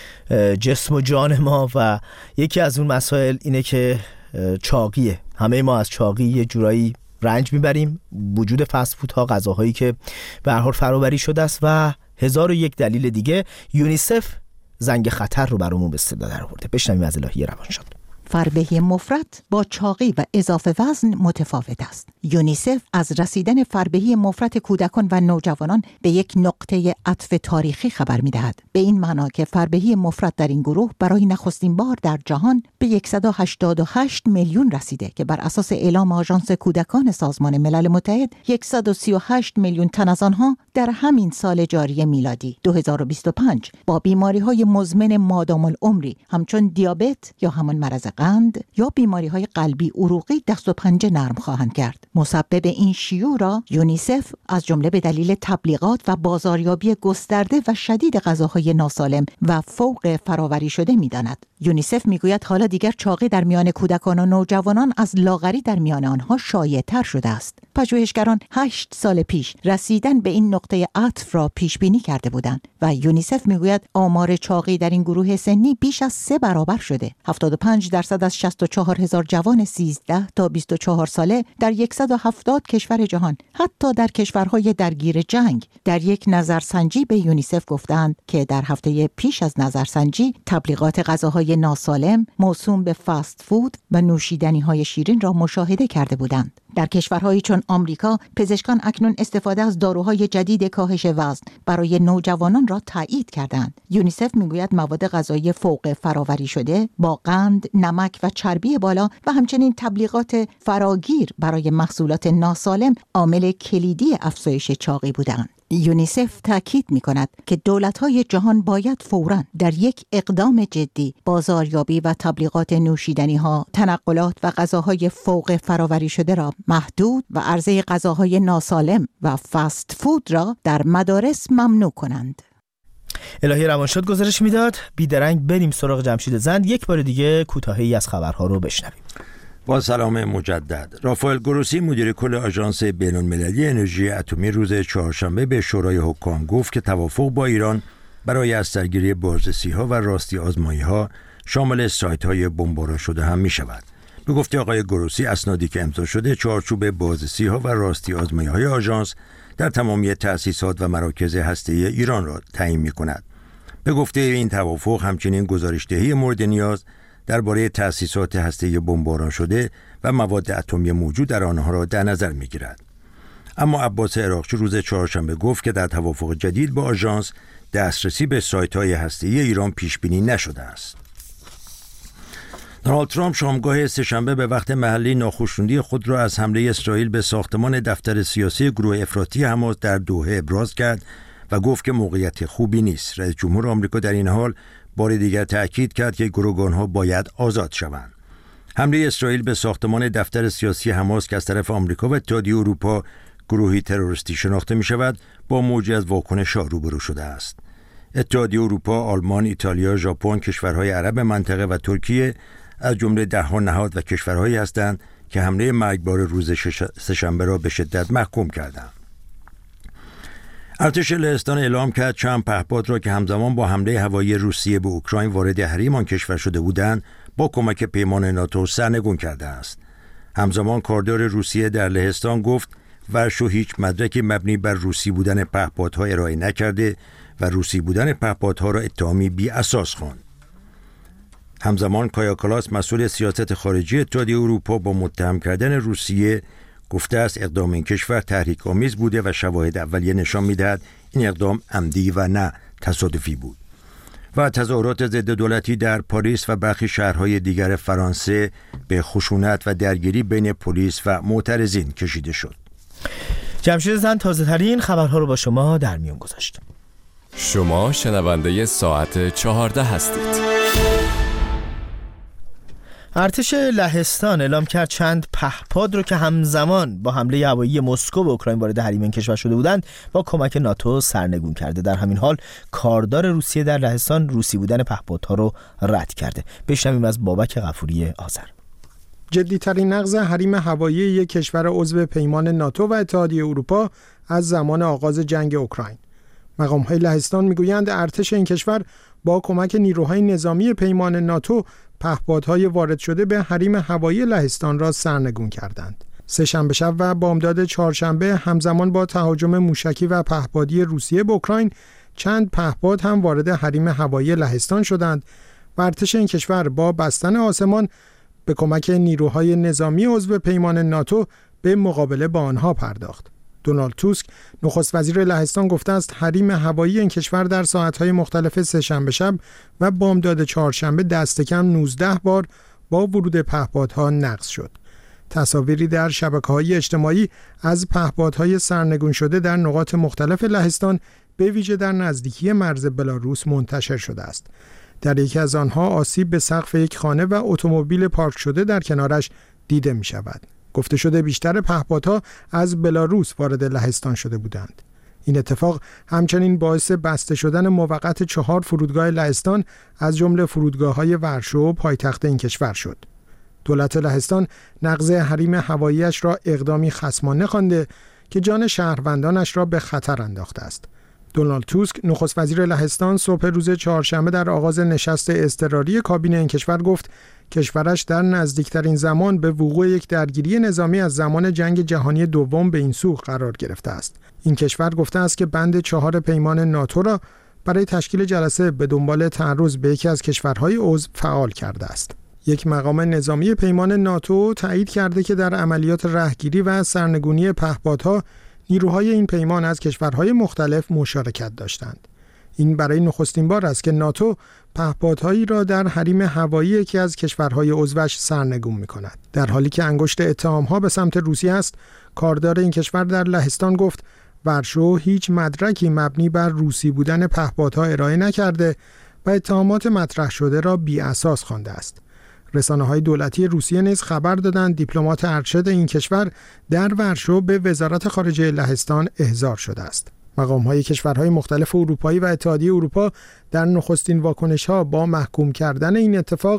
جسم و جان ما و یکی از اون مسائل اینه که چاقیه. همه ما از چاقی یه جورایی رنج میبریم. وجود فست فودها، غذاهایی که به هر حال فرآوری شده است و 1001 دلیل دیگه. یونیسف زنگ خطر رو برامون به صدا در آورده. بشنویم از الهی روانشاد. فربهی مفرط با چاقی و اضافه وزن متفاوت است. یونیسف از رسیدن فربهی مفرط کودکان و نوجوانان به یک نقطه عطف تاریخی خبر می‌دهد. به این معنا که فربهی مفرط در این گروه برای نخستین بار در جهان به 188 میلیون رسیده که بر اساس اعلام آژانس کودکان سازمان ملل متحد 138 میلیون تن از آنها در همین سال جاری میلادی 2025 با بیماری‌های مزمن مادام العمری همچون دیابت یا همان مرض قند یا بیماری‌های قلبی عروقی دست و پنجه نرم خواهند کرد. مسبب این شیوع را یونیسف از جمله به دلیل تبلیغات و بازاریابی گسترده و شدید غذاهای ناسالم و فوق فراوری شده می‌داند. یونیسف میگوید حالا دیگر چاقی در میان کودکان و نوجوانان از لاغری در میان آنها شایع‌تر شده است. پژوهشگران 8 سال پیش رسیدن به این نقطه عطف را پیش بینی کرده بودند و یونیسف میگوید آمار چاقی در این گروه سنی بیش از 3 برابر شده. 75% از 64,000 جوان 13 تا 24 ساله در 170 کشور جهان، حتی در کشورهای درگیر جنگ، در یک نظرسنجی به یونیسف گفتند که در هفته پیش از نظرسنجی تبلیغات غذاهای ناسالم موسوم به فست فود و نوشیدنی‌های شیرین را مشاهده کرده بودند. در کشورهایی چون آمریکا، پزشکان اکنون استفاده از داروهای جدید کاهش وزن برای نوجوانان را تایید کردند. یونیسف میگوید مواد غذایی فوق فراوری شده با قند، نمک و چربی بالا و همچنین تبلیغات فراگیر برای محصولات ناسالم عامل کلیدی افزایش چاقی بودند. یونیسف تاکید می‌کند که دولت‌های جهان باید فوراً در یک اقدام جدی بازاریابی و تبلیغات نوشیدنی‌ها، تنقلات و غذاهای فوق فراوری شده را محدود و عرضه غذاهای ناسالم و فست فود را در مدارس ممنوع کنند. الهی روانشاد گزارش میداد. بیدرنگ بریم سراغ جمشید زند. یک بار دیگه کوتاهی از خبرها رو بشنویم. با سلام مجدد. رافائل گروسی مدیر کل آژانس بین‌المللی انرژی اتمی روز چهارشنبه به شورای حکام گفت که توافق با ایران برای از سرگیری بازرسی‌ها و راستی آزمایی‌ها شامل سایت‌های بمباران شده هم می‌شود. به گفته آقای گروسی، اسنادی که امضا شده چارچوب بازرسی‌ها و راستی آزمایی‌های آژانس در تمامی تأسیسات و مراکز هسته‌ای ایران را تعیین می‌کند. به گفته این توافق همچنین گزارش‌دهی مورد نیاز درباره تأسیسات هسته‌ای بمباران شده و مواد اتمی موجود در آنها را در نظر می‌گیرد. اما عباس عراقچی روز چهارشنبه گفت که در توافق جدید با آژانس دسترسی به سایت‌های هسته‌ای ایران پیش‌بینی نشده است. دونالد ترامپ شامگاه سه‌شنبه به وقت محلی ناخوشنودی خود را از حمله اسرائیل به ساختمان دفتر سیاسی گروه افراطی حماس در دوحه ابراز کرد و گفت که موقعیت خوبی نیست. رئیس جمهور آمریکا در این حال بار دیگر تأکید کرد که گروگان‌ها باید آزاد شوند. حمله اسرائیل به ساختمان دفتر سیاسی حماس که از طرف آمریکا و اتحادیه اروپا گروهی تروریستی شناخته می‌شود، با موجی از واکنش‌ها روبرو شده است. اتحادیه اروپا، آلمان، ایتالیا، ژاپن، کشورهای عرب منطقه و ترکیه از جمله ده‌ها نهاد و کشورهایی هستند که حمله مرگبار روز سه‌شنبه را به شدت محکوم کردند. ارتش لهستان اعلام کرد چند پهپاد را که همزمان با حمله هوایی روسیه به اوکراین وارد حریم آن کشور شده بودند با کمک پیمان ناتو سرنگون کرده است. همزمان کاردار روسیه در لهستان گفت ورشو هیچ مدرکی مبنی بر روسی بودن پهپادها ارائه نکرده و روسی بودن پهپادها را اتهامی بی اساس خواند. همزمان کایا کالاس مسئول سیاست خارجی اتحادیه اروپا با متهم کردن روسیه گفته است اقدام این کشور تحریک آمیز بوده و شواهد اولیه نشان می‌دهد این اقدام عمدی و نه تصادفی بود. و تظاهرات ضد دولتی در پاریس و برخی شهرهای دیگر فرانسه به خشونت و درگیری بین پلیس و معترضین کشیده شد. جمشید زند تازه‌ترین خبرها رو با شما در میون گذاشت. شما شنونده ساعت 14 هستید. ارتش لهستان اعلام کرد چند پهپاد رو که همزمان با حمله هوایی مسکو به اوکراین وارد حریم این کشور شده بودند با کمک ناتو سرنگون کرده. در همین حال کاردار روسیه در لهستان روسی بودن پهپادها رو رد کرده. بشنویم از بابک غفوری آذر. جدی‌ترین نقض حریم هوایی یک کشور عضو پیمان ناتو و اتحادیه اروپا از زمان آغاز جنگ اوکراین. مقام‌های لهستان می‌گویند ارتش این کشور با کمک نیروهای نظامی پیمان ناتو پهپادهای وارد شده به حریم هوایی لهستان را سرنگون کردند. سه‌شنبه شب و بامداد چهارشنبه همزمان با تهاجم موشکی و پهپادی روسیه به اوکراین چند پهپاد هم وارد حریم هوایی لهستان شدند و ارتش این کشور با بستن آسمان به کمک نیروهای نظامی عضو پیمان ناتو به مقابله با آنها پرداخت. دونالد توسک نخست وزیر لهستان گفته است حریم هوایی این کشور در ساعت‌های مختلف سه‌شنبه شب و بامداد چهارشنبه دست کم 19 بار با ورود پهپادها نقض شد. تصاویری در شبکه‌های اجتماعی از پهپادهای سرنگون شده در نقاط مختلف لهستان به ویژه در نزدیکی مرز بلاروس منتشر شده است. در یکی از آنها آسیب به سقف یک خانه و اتومبیل پارک شده در کنارش دیده می شود. گفته شده بیشتر پهپادها از بلاروس وارد لهستان شده بودند. این اتفاق همچنین باعث بسته شدن موقت 4 فرودگاه لهستان از جمله فرودگاه‌های ورشو پایتخت این کشور شد. دولت لهستان نقض حریم هوایی‌اش را اقدامی خصمانه خوانده که جان شهروندانش را به خطر انداخته است. دونالد توسک نخست وزیر لهستان صبح روز چهارشنبه در آغاز نشست اضطراری کابینه این کشور گفت کشورش در نزدیکترین زمان به وقوع یک درگیری نظامی از زمان جنگ جهانی دوم به این سو قرار گرفته است. این کشور گفته است که بند 4 پیمان ناتو را برای تشکیل جلسه به دنبال تعرض به یکی از کشورهای عضو فعال کرده است. یک مقام نظامی پیمان ناتو تایید کرده که در عملیات رهگیری و سرنگونی پهپادها نیروهای این پیمان از کشورهای مختلف مشارکت داشتند. این برای نخستین بار است که ناتو پهپادهایی را در حریم هوایی یکی از کشورهای عضوش سرنگون می‌کند. در حالی که انگشت اتهام‌ها به سمت روسیه است، کاردار این کشور در لهستان گفت ورشو هیچ مدرکی مبنی بر روسی بودن پهپادها ارائه نکرده و اتهامات مطرح شده را بی اساس خوانده است. رسانه‌های دولتی روسیه نیز خبر دادند دیپلمات ارشد این کشور در ورشو به وزارت خارجه لهستان احضار شده است. مقام‌های کشورهای مختلف اروپایی و اتحادیه اروپا در نخستین واکنش‌ها با محکوم کردن این اتفاق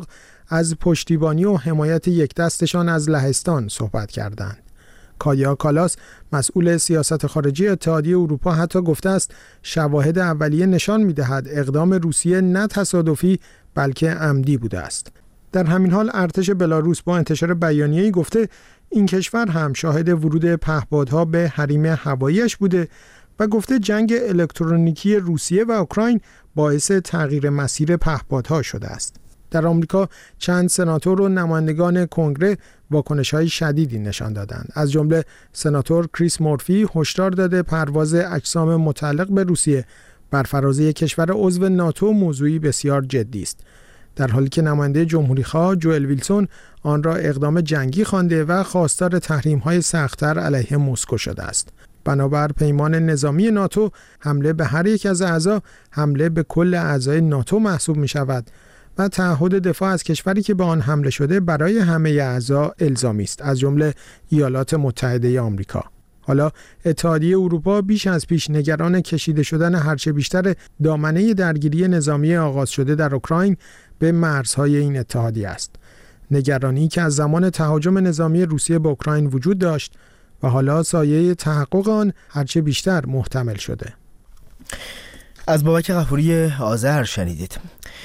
از پشتیبانی و حمایت یک دستشان از لهستان صحبت کردند. کایا کالاس مسئول سیاست خارجی اتحادیه اروپا حتی گفته است شواهد اولیه نشان می‌دهد اقدام روسیه نه تصادفی بلکه عمدی بوده است. در همین حال ارتش بلاروس با انتشار بیانیه‌ای گفته این کشور هم شاهد ورود پهپادها به حریم هوایی‌اش بوده و گفته جنگ الکترونیکی روسیه و اوکراین باعث تغییر مسیر پهپادها شده است. در آمریکا چند سناتور و نمایندگان کنگره واکنش‌های شدیدی نشان دادند. از جمله سناتور کریس مورفی هشدار داده پرواز اجسام متعلق به روسیه بر فراز یک کشور عضو ناتو موضوعی بسیار جدی است، در حالی که نماینده جمهوری‌خواه جوئل ویلسون آن را اقدام جنگی خوانده و خواستار تحریم‌های سخت‌تر علیه مسکو شده است. بنابر پیمان نظامی ناتو حمله به هر یک از اعضا حمله به کل اعضای ناتو محسوب می‌شود و تعهد دفاع از کشوری که به آن حمله شده برای همه اعضا الزامی است، از جمله ایالات متحده آمریکا. حالا اتحادیه اروپا بیش از پیش نگران کشیده شدن هرچه بیشتر دامنه درگیری نظامی آغاز شده در اوکراین به مرزهای این اتحادیه است. نگرانی که از زمان تهاجم نظامی روسیه به اوکراین وجود داشت و حالا سایه تحقق آن هرچه بیشتر محتمل شده. از بابک غفوری آذر شنیدید.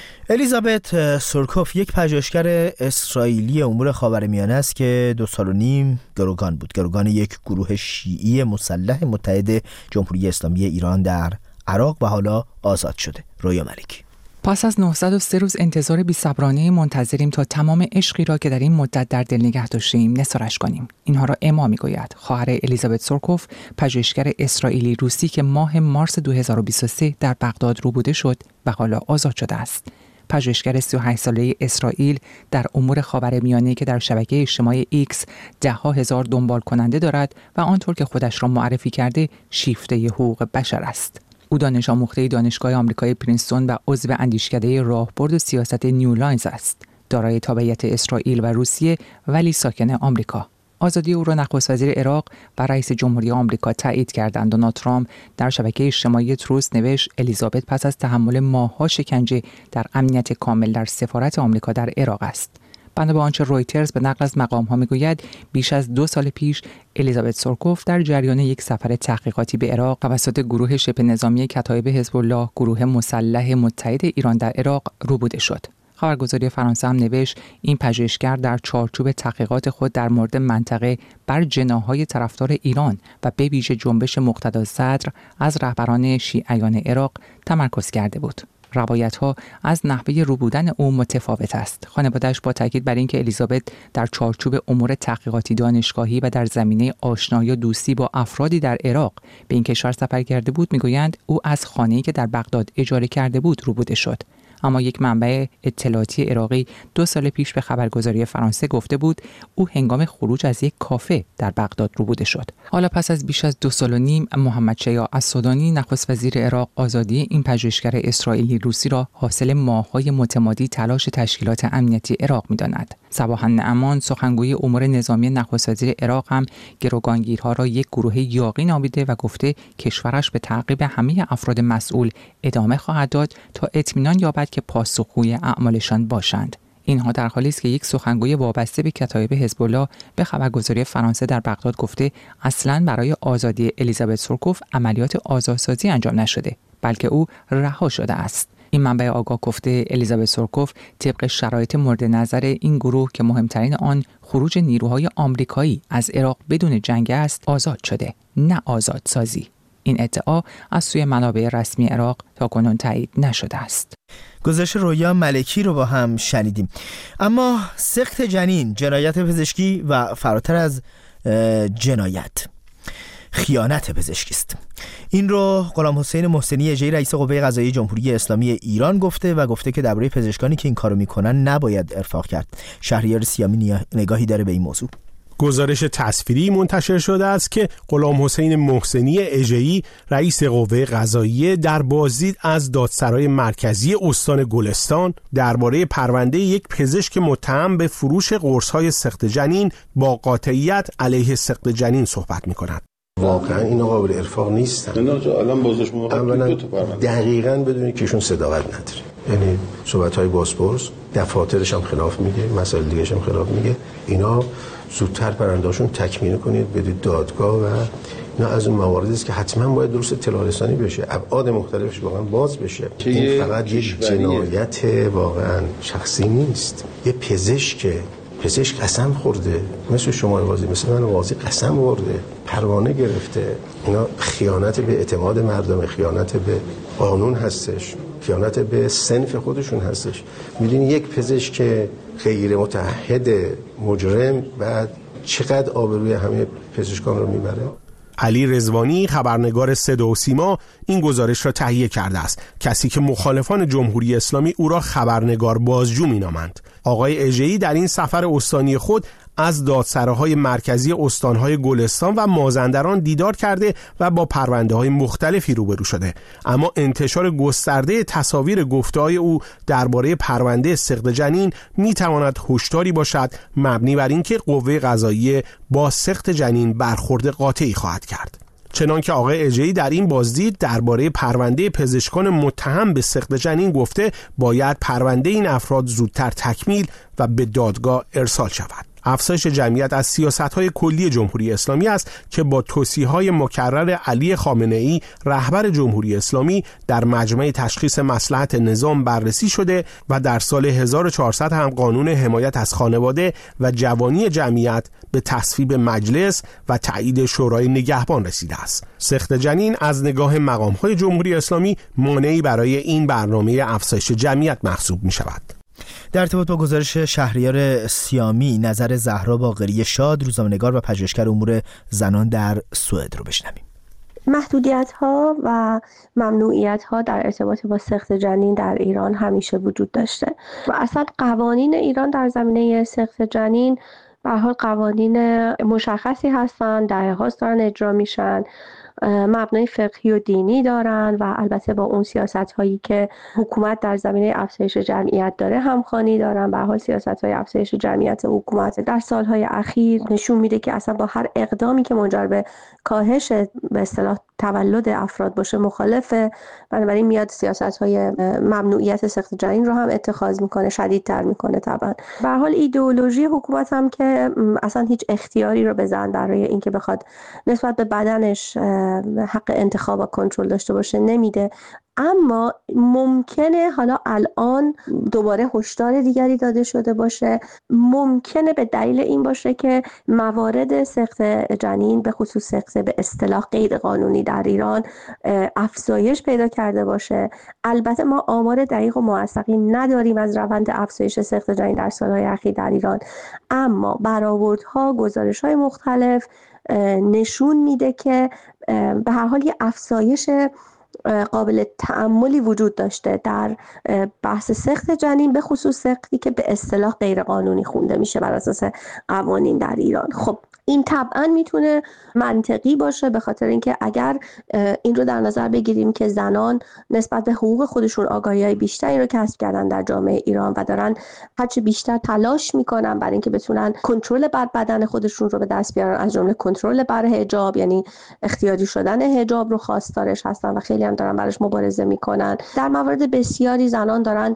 الیزابت سورکوف یک پژوهشگر اسرائیلی امور خاورمیانه است که 2.5 سال گروگان بود. گروگان یک گروه شیعی مسلح متحد جمهوری اسلامی ایران در عراق و حالا آزاد شده. رویا ملکی. پس از 903 روز انتظار بی‌صبرانه منتظریم تا تمام عشقی را که در این مدت در دل نگه داشتیم نثارش کنیم. اینها را اما میگوید خواهر الیزابت سورکوف، پژوهشگر اسرائیلی روسی که ماه مارس 2023 در بغداد روبوده شد و حالا آزاد شده است. پژوهشگر 38 ساله اسرائیل در امور خاورمیانه که در شبکه اجتماعی ایکس 10,000 دنبال کننده دارد و آنطور که خودش را معرفی کرده شیفته حقوق بشر است. او دانش آموخته دانشگاه آمریکایی پرینستون و عضو اندیشکده راهبرد و سیاست نیولاینز است. دارای تابعیت اسرائیل و روسیه ولی ساکن آمریکا. آزادی او را نخست وزیر عراق و رئیس جمهوری آمریکا تایید کردند. دونالد ترامپ در شبکه اجتماعی تروس نوشت الیزابت پس از تحمل ماه‌ها شکنجه در امنیت کامل در سفارت آمریکا در عراق است. بنا به آنچه رویترز به نقل از مقام‌ها میگوید بیش از 2 سال پیش الیزابت سورکوف در جریان یک سفر تحقیقاتی به عراق توسط گروه شبه نظامی کتایب حزب الله، گروه مسلح متحد ایران در عراق روبوده شد. خبرگزاری فرانسه هم نوشت این پژوهشگر در چارچوب تحقیقات خود در مورد منطقه بر جناح‌های طرفدار ایران و به ویژه جنبش مقتدا صدر از رهبران شیعیان عراق تمرکز کرده بود. روایت‌ها از نحوه روبودن او متفاوت است. خانواده‌اش با تاکید بر اینکه الیزابت در چارچوب امور تحقیقاتی دانشگاهی و در زمینه آشنایی و دوستی با افرادی در عراق به این کشور سفر کرده بود، میگویند او از خانه‌ای که در بغداد اجاره کرده بود روبوده شد. اما یک منبع اطلاعاتی عراقی 2 سال پیش به خبرگزاری فرانسه گفته بود او هنگام خروج از یک کافه در بغداد روبوده شد. حالا پس از بیش از 2 سال و نیم محمد شیاع السودانی نخست وزیر عراق آزادی این پژوهشگر اسرائیلی روسی را حاصل ماه‌های متمادی تلاش تشکیلات امنیتی عراق می‌داند. صباح النعمان سخنگوی امور نظامی نخست وزیر عراق هم گروگانگیرها را یک گروه یاغی نامیده و گفته کشورش به تعقیب همه افراد مسئول ادامه خواهد داد تا اطمینان یابد که پاسخگوی اعمالشان باشند. اینها در حالی است که یک سخنگوی وابسته به کتایب حزب الله به خبرگزاری فرانسه در بغداد گفته اصلاً برای آزادی الیزابت سورکوف عملیات آزادسازی انجام نشده، بلکه او رها شده است. این منبع آگاه گفته الیزابت سورکوف طبق شرایط مورد نظر این گروه که مهمترین آن خروج نیروهای آمریکایی از عراق بدون جنگ است آزاد شده، نه آزادسازی. این ادعا از سوی منابع رسمی عراق تاکنون تایید نشده است. گزارش رویا ملکی رو با هم شنیدیم. اما سقط جنین، جنایت پزشکی و فراتر از جنایت، خیانت پزشکی است. این رو غلام حسین محسنی اژه‌ای رئیس قوه قضاییه جمهوری اسلامی ایران گفته که درباره پزشکانی که این کارو میکنن نباید ارفاق کرد. شهریار سیامی نگاهی داره به این موضوع. گزارش تصویری منتشر شده است که غلام حسین محسنی اژه‌ای رئیس قوه قضاییه در بازدید از دادسرای مرکزی استان گلستان درباره پرونده یک پزشک متهم به فروش قرص‌های سقط جنین با قاطعیت علیه سقط جنین صحبت می‌کند. واقعا اینا قابل ارفاق نیستن. نه الان بازش اولا دقیقاً بدونید که ایشون صداقت نداره، یعنی صحبت‌های بازپرس دفاترش هم خلاف میگه، مسائل دیگه‌ش هم خلاف میگه. اینا زودتر پرونده‌شون تکمیل کنید، بدید دادگاه و اینا از اون مواردی است که حتما باید درست اطلاع رسانی بشه، ابعاد مختلفش واقعا باز بشه. این فقط یک جنایت واقعا شخصی نیست. یه پزشک قسم خورده، مثل شما قاضی، مثل من قاضی قسم خورده، پروانه گرفته. اینا خیانت به اعتماد مردم، خیانت به قانون هستش، خیانت به صنف خودشون هستش. میدونی یک پزشک غیر متعهد مجرم بعد چقدر آبروی همه پزشکان رو میبره؟ علی رضوانی، خبرنگار صدا و سیما، این گزارش را تهیه کرده است. کسی که مخالفان جمهوری اسلامی او را خبرنگار بازجو مینامند. آقای اژه‌ای در این سفر استانی خود از دادسراهای مرکزی استانهای گلستان و مازندران دیدار کرده و با پرونده‌های مختلفی روبرو شده، اما انتشار گسترده تصاویر گفته‌های او درباره پرونده سقط جنین می‌تواند هشداری باشد مبنی بر اینکه قوه قضاییه با سقط جنین برخورد قاطعی خواهد کرد. چنانکه آقای اژه‌ای در این بازدید درباره پرونده پزشکان متهم به سقط جنین گفته باید پرونده این افراد زودتر تکمیل و به دادگاه ارسال شود. افزایش جمعیت از سیاست‌های کلی جمهوری اسلامی است که با توصیه‌های مکرر علی خامنه‌ای رهبر جمهوری اسلامی در مجمع تشخیص مصلحت نظام بررسی شده و در سال 1400 هم قانون حمایت از خانواده و جوانی جمعیت به تصویب مجلس و تایید شورای نگهبان رسیده است. سقط جنین از نگاه مقام‌های جمهوری اسلامی مانعی برای این برنامه افزایش جمعیت محسوب می‌شود. در ارتباط با گزارش شهریار سیامی، نظر زهرا باقری شاد، روزنامه‌نگار و پژوهشگر امور زنان در سوئد رو بشنویم. محدودیت‌ها و ممنوعیت‌ها در ارتباط با سقط جنین در ایران همیشه وجود داشته و اصلا قوانین ایران در زمینه سقط جنین به هر حال قوانین مشخصی هستن، دهه‌هاست دارن اجرا میشن، مبنای فقهی و دینی دارن و البته با اون سیاست‌هایی که حکومت در زمینه افزایش جمعیت داره همخوانی دارن. به هر حال سیاست‌های افزایش جمعیت حکومت در سال‌های اخیر نشون میده که اصلا با هر اقدامی که منجر به کاهش به اصطلاح تولد افراد باشه مخالفه. بنابراین میاد سیاست‌های ممنوعیت سقط جنین رو هم اتخاذ میکنه، شدیدتر میکنه. طبعا به هر حال ایدئولوژی حکومت هم که اصلا هیچ اختیاری رو به زن برای اینکه بخواد نسبت به بدنش حق انتخاب و کنترل داشته باشه نمیده. اما ممکنه حالا الان دوباره هشدار دیگری داده شده باشه، ممکنه به دلیل این باشه که موارد سقط جنین به خصوص سقط به اصطلاح غیر قانونی در ایران افزایش پیدا کرده باشه. البته ما آمار دقیق و موثقی نداریم از روند افزایش سقط جنین در سالهای اخیر در ایران، اما برآوردها، گزارش‌های مختلف نشون میده که به هر حال یه افزایش قابل تأملی وجود داشته در بحث سقط جنین، به خصوص سقطی که به اصطلاح غیر قانونی خونده میشه بر اساس قوانین در ایران. خب این طبعا میتونه منطقی باشه، به خاطر اینکه اگر این رو در نظر بگیریم که زنان نسبت به حقوق خودشون آگاهی‌های بیشتری رو کسب کردن در جامعه ایران و دارن هرچه بیشتر تلاش میکنن برای اینکه بتونن کنترل بر بدن خودشون رو به دست بیارن، از جمله کنترل بر حجاب، یعنی اختیاری شدن حجاب رو خواستارش هستن و خیلی هم دارن براش مبارزه میکنن. در موارد بسیاری زنان دارن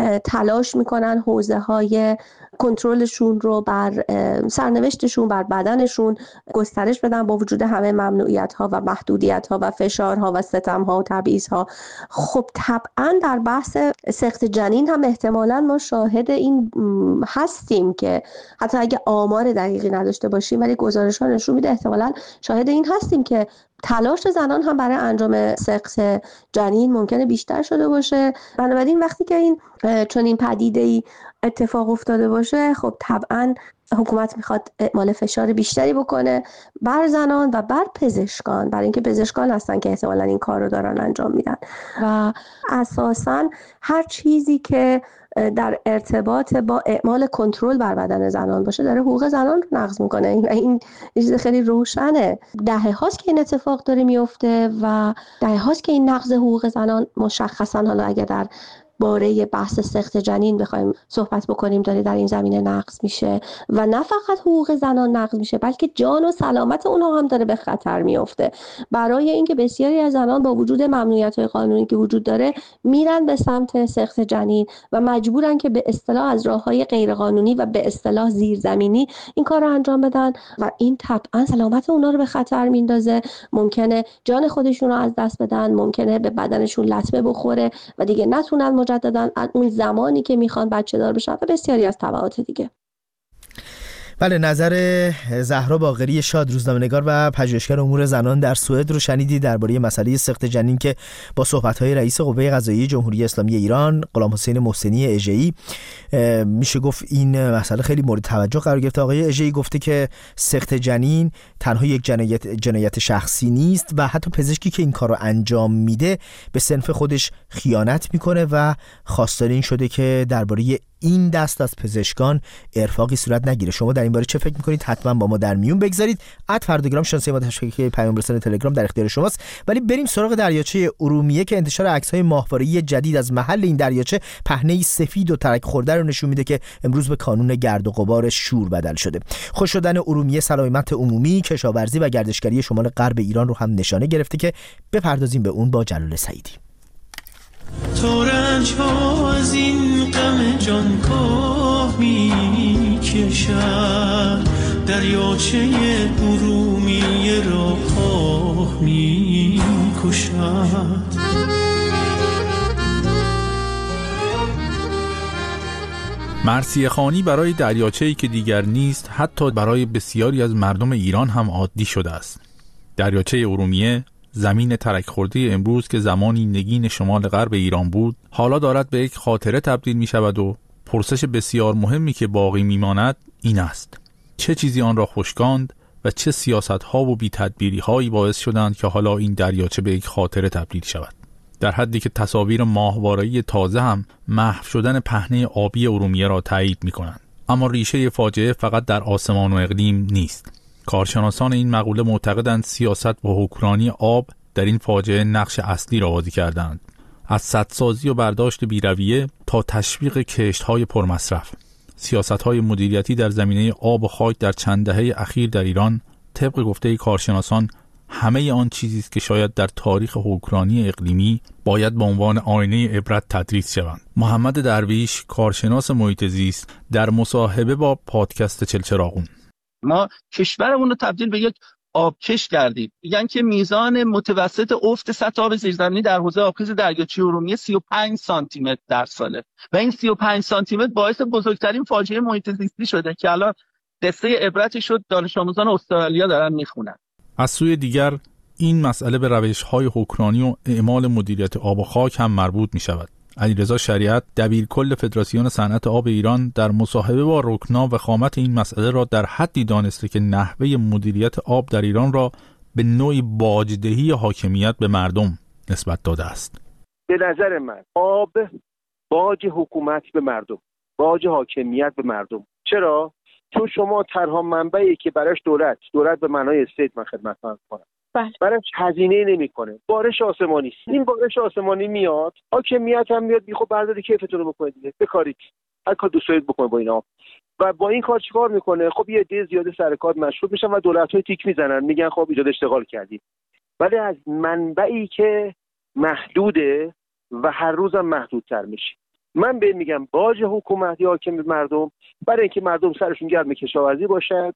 تلاش میکنن حوزه‌های کنترلشون رو بر سرنوشتشون، بر بدنشون گسترش بدن با وجود همه ممنوعیت‌ها و محدودیت‌ها و فشارها و ستم‌ها و تبعیض‌ها. خب طبعا در بحث سقط جنین هم احتمالاً ما شاهد این هستیم که حتی اگه آمار دقیقی نداشته باشیم ولی گزارش‌ها نشون میده احتمالاً شاهد این هستیم که تلاش زنان هم برای انجام سقط جنین ممکنه بیشتر شده باشه. بنابراین وقتی که این چنین پدیده‌ای اتفاق افتاده باشه، خب طبعاً حکومت میخواد اعمال فشار بیشتری بکنه بر زنان و بر پزشکان، برای اینکه پزشکان هستن که احتمالاً این کار رو دارن انجام میدن و اساساً هر چیزی که در ارتباط با اعمال کنترل بر بدن زنان باشه داره حقوق زنان رو نقض میکنه. این چیز خیلی روشنه. دهه‌هاست که این اتفاق داره میفته و دهه‌هاست که این نقض حقوق زنان مشخصاً، حالا اگر در باره بحث سقط جنین بخوایم صحبت بکنیم داره در این زمینه نقض میشه و نه فقط حقوق زنان نقض میشه بلکه جان و سلامت اونها هم داره به خطر میفته. برای اینکه بسیاری از زنان با وجود ممنوعیت‌های قانونی که وجود داره میرن به سمت سقط جنین و مجبورن که به اصطلاح از راه‌های غیرقانونی و به اصطلاح زیرزمینی این کار رو انجام بدن و این طبعا سلامت اونها رو به خطر میندازه. ممکنه جان خودشون رو از دست بدن، ممکنه به بدنشون لطمه بخوره و دیگه نتونن مجددا اون زمانی که میخوان بچه دار بشن و بسیاری از تبعات دیگه. بله، نظر زهرا باقری شاد، روزنامه‌نگار و پژوهشگر امور زنان در سوئد رو شنیدید درباره مسئله سقط جنین که با صحبت‌های رئیس قوه قضاییه جمهوری اسلامی ایران غلام حسین محسنی اژه‌ای میشه گفت این مسئله خیلی مورد توجه قرار گرفته. آقای اژه‌ای گفته که سقط جنین تنها یک جنایت شخصی نیست و حتی پزشکی که این کار رو انجام میده به صنف خودش خیانت میکنه و خواستار این شده که درباره این دست از پزشکان ارفاقی صورت نگیره. شما در این باره چه فکر میکنید؟ حتما با ما در میون بگذارید. @فردگرام شناسه ما شبکه پیام رسان تلگرام در اختیار شماست. ولی بریم سراغ دریاچه ارومیه که انتشار عکس‌های ماهواره‌ای جدید از محل این دریاچه پهنه‌ای سفید و ترک خورده رو نشون میده که امروز به کانون گرد و غبار شور بدل شده. خشک شدن ارومیه سلامت عمومی، کشاورزی و گردشگری شمال غرب ایران رو هم نشانه گرفته که بپردازیم به اون با جلال سعیدی. تو رنج ها از این غم جان کاه می کشد، دریاچه ارومیه را خواه می کشد. مرثیه خوانی برای دریاچه‌ای که دیگر نیست حتی برای بسیاری از مردم ایران هم عادی شده است. دریاچه ارومیه، زمین ترک خورده امروز که زمانی نگین شمال غرب ایران بود، حالا دارد به یک خاطره تبدیل می شود و پرسش بسیار مهمی که باقی می ماند این است: چه چیزی آن را خشکاند و چه سیاست‌ها و بی‌تدبیری‌هایی باعث شدند که حالا این دریاچه به یک خاطره تبدیل شود؟ در حدی که تصاویر ماهواره‌ای تازه هم محو شدن پهنه آبی ارومیه را تایید می‌کنند. اما ریشه فاجعه فقط در آسمان و اقلیم نیست. کارشناسان این مقوله معتقدند سیاست و حکمرانی آب در این فاجعه نقش اصلی را بازی کردند. از سدسازی و برداشت بی‌رویه تا تشویق کشت‌های پرمصرف، سیاست‌های مدیریتی در زمینه آب و خاک در چند دهه اخیر در ایران طبق گفته کارشناسان همه آن چیزی است که شاید در تاریخ حکمرانی اقلیمی باید به عنوان آینه عبرت تدریس شوند. محمد درویش، کارشناس محیط زیست، در مصاحبه با پادکست چلچراغون: ما کشورمون رو تبدیل به یک آبکش کردیم. میگن که میزان متوسط افت سطح آب زیرزمینی در حوزه آبخیز دریاچه ارومیه 35 سانتی متر در ساله و این 35 سانتی متر باعث بزرگترین فاجعه محیط زیستی شده که الان قصه عبرتی شد دانش آموزان استرالیا دارن میخونن. از سوی دیگر این مسئله به روش‌های حکمرانی و اعمال مدیریت آب و خاک هم مربوط می‌شود. علیرضا شریعت، دبیرکل فدراسیون صنعت آب ایران، در مصاحبه با رکنا وخامت این مسئله را در حدی دانسته که نحوه مدیریت آب در ایران را به نوعی باجدهی حاکمیت به مردم نسبت داده است. به نظر من آب باج حکومت به مردم، باج حاکمیت به مردم. چرا؟ چون شما تنها منبعی که براش دولت به معنای استیت من خدمتتون کنم براش هزینه نمیکنه، بارش آسمانی است. این بارش آسمانی میاد، حاکمیت هم میاد خب برداری کیفتون رو بکنید دیگه، بکارید، هر کار دوست دارید بکنید با اینا. و با این کار چیکار میکنه؟ خب یه عده زیاده سر کار مشروط میشن و دولت‌ها تیک میزنن، میگن خب ایجاد اشتغال کردیم. ولی از منبعی که محدوده و هر روزم محدودتر میشه. من به میگم باج حکومت یا حاکم مردم، برای اینکه مردم سرشون گرم کشاورزی باشد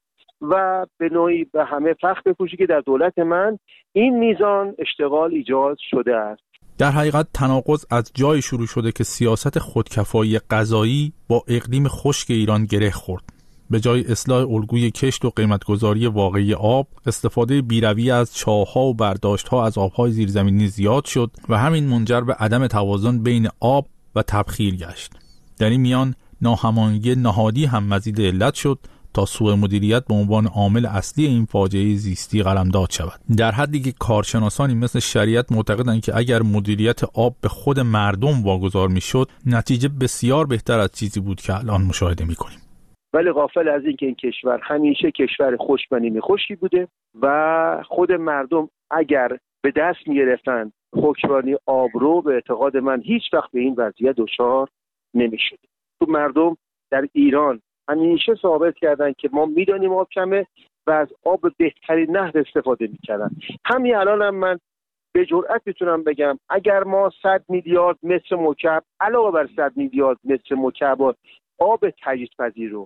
و به نوعی به همه فخر بپوشه که در دولت من این میزان اشتغال ایجاد شده است. در حقیقت تناقض از جای شروع شده که سیاست خودکفایی غذایی با اقلیم خشک ایران گره خورد. به جای اصلاح الگوی کشت و قیمتگذاری واقعی آب، استفاده بی‌رویه از چاه‌ها و برداشت‌ها از آب‌های زیرزمینی زیاد شد و همین منجر به عدم توازن بین آب و تبخیر گشت. در این میان ناهماهنگی نهادی هم مزید علت شد تا سوء مدیریت به عنوان عامل اصلی این فاجعه زیستی قلمداد شود. در حدی که کارشناسانی مثل شریعت معتقدند که اگر مدیریت آب به خود مردم واگذار میشد، نتیجه بسیار بهتر از چیزی بود که الان مشاهده میکنیم. ولی غافل از این که این کشور همیشه کشور خشک و نیمه خشکی بوده و خود مردم اگر به دست میگرفتن حکمرانی آبرو به اعتقاد من هیچ وقت به این وضعیت دچار نمی‌شد. تو مردم در ایران همیشه ثابت کردن که ما میدانیم آب کمه و از آب بهترین نحو استفاده میکردن. همین الان هم من به جرئت میتونم بگم اگر ما 100 میلیارد متر مکعب علاوه بر 100 میلیارد متر مکعب آب تجدیدپذیر رو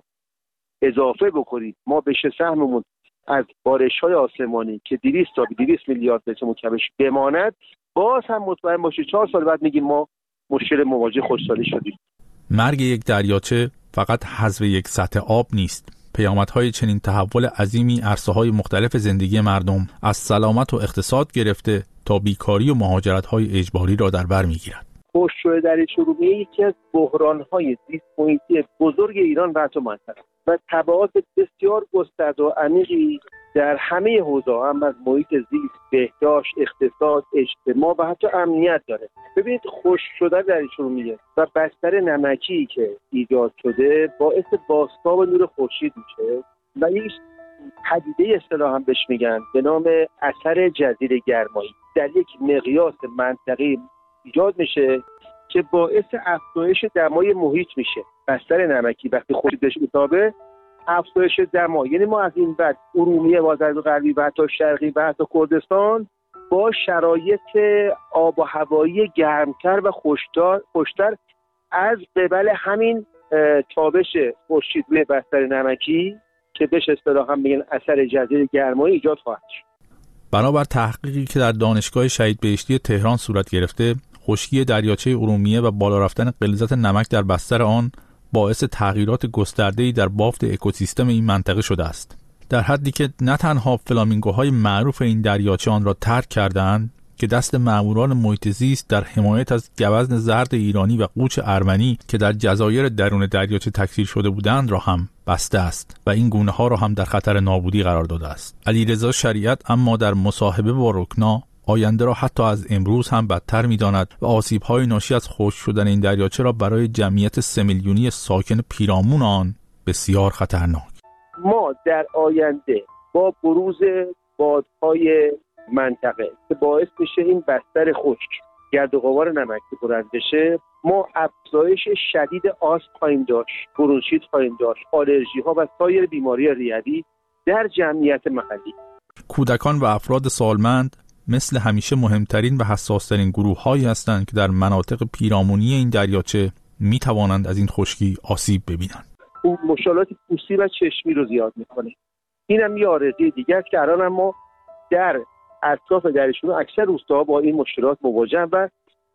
اضافه بکنیم، ما بشه سهممون از بارش‌های آسمانی که 200 تا 200 میلیارد متر مکعبش بماند، باز هم مطمئن باشید 4 سال بعد میگیم ما مشکل مواجه خشکسالی شدیم. مرگ یک دریاچه فقط حذف یک سطح آب نیست. پیامدهای چنین تحول عظیمی عرصه‌های مختلف زندگی مردم از سلامت و اقتصاد گرفته تا بیکاری و مهاجرت‌های اجباری را در بر می‌گیرد. خشکشویی دریاچه ارومیه یکی از بحران‌های زیست محیطی بزرگ ایران و حتی منطقه و تبعات بسیار گسترده و عمیقی در همه حوزه‌ها هم از محیط زیست، بهداشت، اقتصاد، اجتماع و حتی امنیت داره. ببینید خشک شدن دریاچه ارومیه و بستر نمکی که ایجاد شده باعث بازتاب نور خورشید میشه و یک پدیده اصطلاحاً بهش میگن به نام اثر جزیره گرمایی در یک مقیاس منطقی ایجاد میشه که باعث افزایش دمای محیط میشه. بستر نمکی وقتی خورشید بهش میتابه افزایش دما، یعنی ما از این بعد ارومیه، بازرگان غربی و حتی شرقی و حتی کردستان با شرایط آب و هوایی گرمتر و خشکتر از قبل همین تابش خورشید روی بستر نمکی که بهش اصطلاحاً میگن اثر جزیره گرمایی ایجاد خواهد شد. بنابر تحقیقی که در دانشگاه شهید بهشتی تهران صورت گرفته، خشکی دریاچه ارومیه و بالا رفتن غلظت نمک در بستر آن باعث تغییرات گسترده‌ای در بافت اکوسیستم این منطقه شده است. در حدی که نه تنها فلامینگوهای معروف این دریاچه آن را ترک کردند که دست ماموران محیط زیست در حمایت از گوزن زرد ایرانی و قوچ ارمنی که در جزایر درون دریاچه تکثیر شده بودند را هم بسته است و این گونه ها را هم در خطر نابودی قرار داده است. علیرضا شریعت اما در مصاحبه با رکنا آینده را حتی از امروز هم بدتر می‌داند و آسیب‌های ناشی از خشک شدن این دریاچه را برای جمعیت 3 میلیونی ساکن پیرامون آن بسیار خطرناک. ما در آینده با بروز بادهای منطقه که باعث میشه این بستر خشک گرد و غبار نمک بلند بشه، ما افزایش شدید آسم خواهیم داشت، برونشیت خواهیم داشت، آلرژی ها و سایر بیماری ریوی در جمعیت محلی. کودکان و افراد سالمند مثل همیشه مهمترین و حساسترین گروه‌هایی هستند که در مناطق پیرامونی این دریاچه میتوانند از این خشکی آسیب ببینند. اون مشکلات پوستی و چشمی رو زیاد میکنه. اینم یه آرزوی دیگه است که الان ما در اطراف دریاچه اکثر روستاها با این مشکلات مواجه‌اند و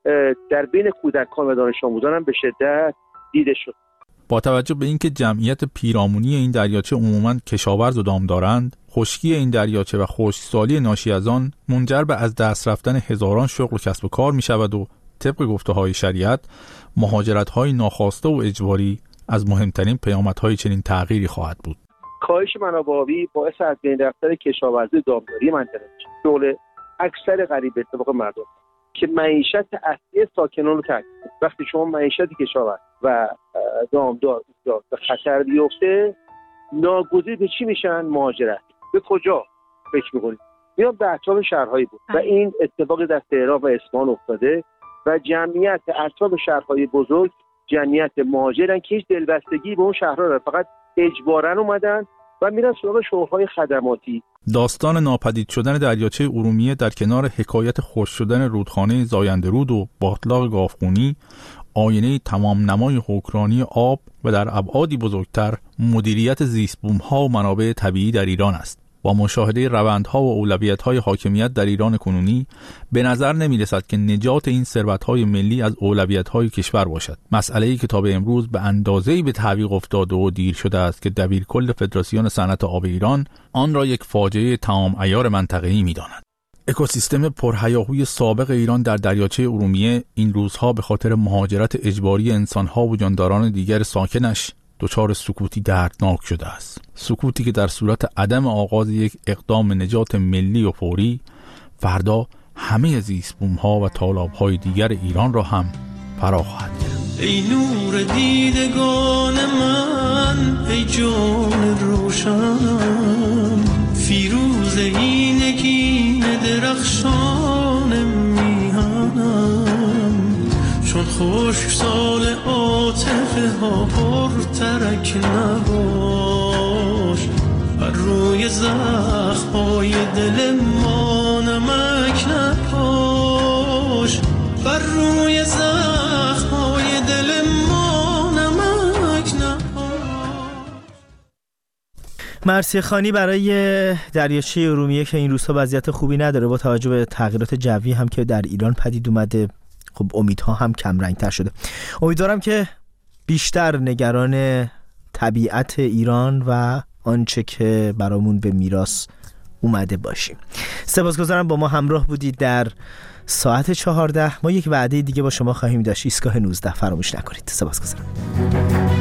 در بین کودکان و دانش آموزان هم به شدت دیده شد. با توجه به اینکه جمعیت پیرامونی این دریاچه عموماً کشاورز و دام دارند، خشکی این دریاچه و خشکسالی ناشی از آن منجر به از دست رفتن هزاران شغل و کسب و کار می شود و طبق گفته‌های شریعت مهاجرت‌های ناخواسته و اجباری از مهمترین پیامدهای چنین تغییری خواهد بود. کاهش منابع آبی باعث از بین رفتن کشاورزی دامداری منطقه میشه. شغل اکثر غریب اتفاق مردم که معیشت اصلی ساکنان رو تهدید کنه. وقتی شما معیشت کشاورز و دامدار به خطر بیفته، ناگزیر به چی میشن؟ مهاجرت. به کجا فکر میکنید؟ میاد به اطراف شهرهایی بود و این اتفاق در تهران و اصفهان افتاده و جمعیت اطراف شهرهای بزرگ جمعیت مهاجرن که هیچ دلبستگی به اون شهرها ندارن، فقط اجباراً اومدن و میرن سراغ شغل‌های خدماتی. داستان ناپدید شدن دریاچه ارومیه در کنار حکایت خشک شدن رودخانه زاینده رود و باتلاق گاوخونی آینه تمام نمای حکمرانی آب و در ابعادی بزرگتر مدیریت زیست‌بوم‌ها و منابع طبیعی در ایران است. با مشاهده روندها و اولویت‌های حاکمیت در ایران کنونی به نظر نمی‌رسد که نجات این ثروت‌های ملی از اولویت‌های کشور باشد. مسئله‌ای که تا به امروز به اندازه‌ای به تعویق افتاده و دیر شده است که دبیرکل فدراسیون صنعت آب ایران آن را یک فاجعه تمام عیار منطقه‌ای می‌داند. اکوسیستم پرهیاهوی سابق ایران در دریاچه ارومیه این روزها به خاطر مهاجرت اجباری انسان‌ها و جانداران دیگر ساکنش دچار سکوتی دردناک شده است. سکوتی که در صورت عدم آغاز یک اقدام نجات ملی و فوری فردا همه زیست‌بوم‌ها و تالاب‌های دیگر ایران را هم فرا خواهد گرفت. ای نور دیدگان من، ای جان روشن، فیروز این نگین درخشان میهن، خشک سال عاطفه ها پر ترک نباش، بر روی زخم‌های دل ما نمک نپاش، بر روی زخم‌های دل ما نمک نپاش. مرثیه خانی برای دریاچه ارومیه که این روزها وضعیت خوبی نداره با توجه به تغییرات جوی هم که در ایران پدید اومده، خب امیدها هم کم رنگ‌تر شده. امیدوارم که بیشتر نگران طبیعت ایران و آنچه که برامون به میراث اومده باشیم. سپاسگزارم با ما همراه بودید در ساعت 14. ما یک وعده دیگه با شما خواهیم داشت، ایستگاه 19 فراموش نکنید. سپاسگزارم.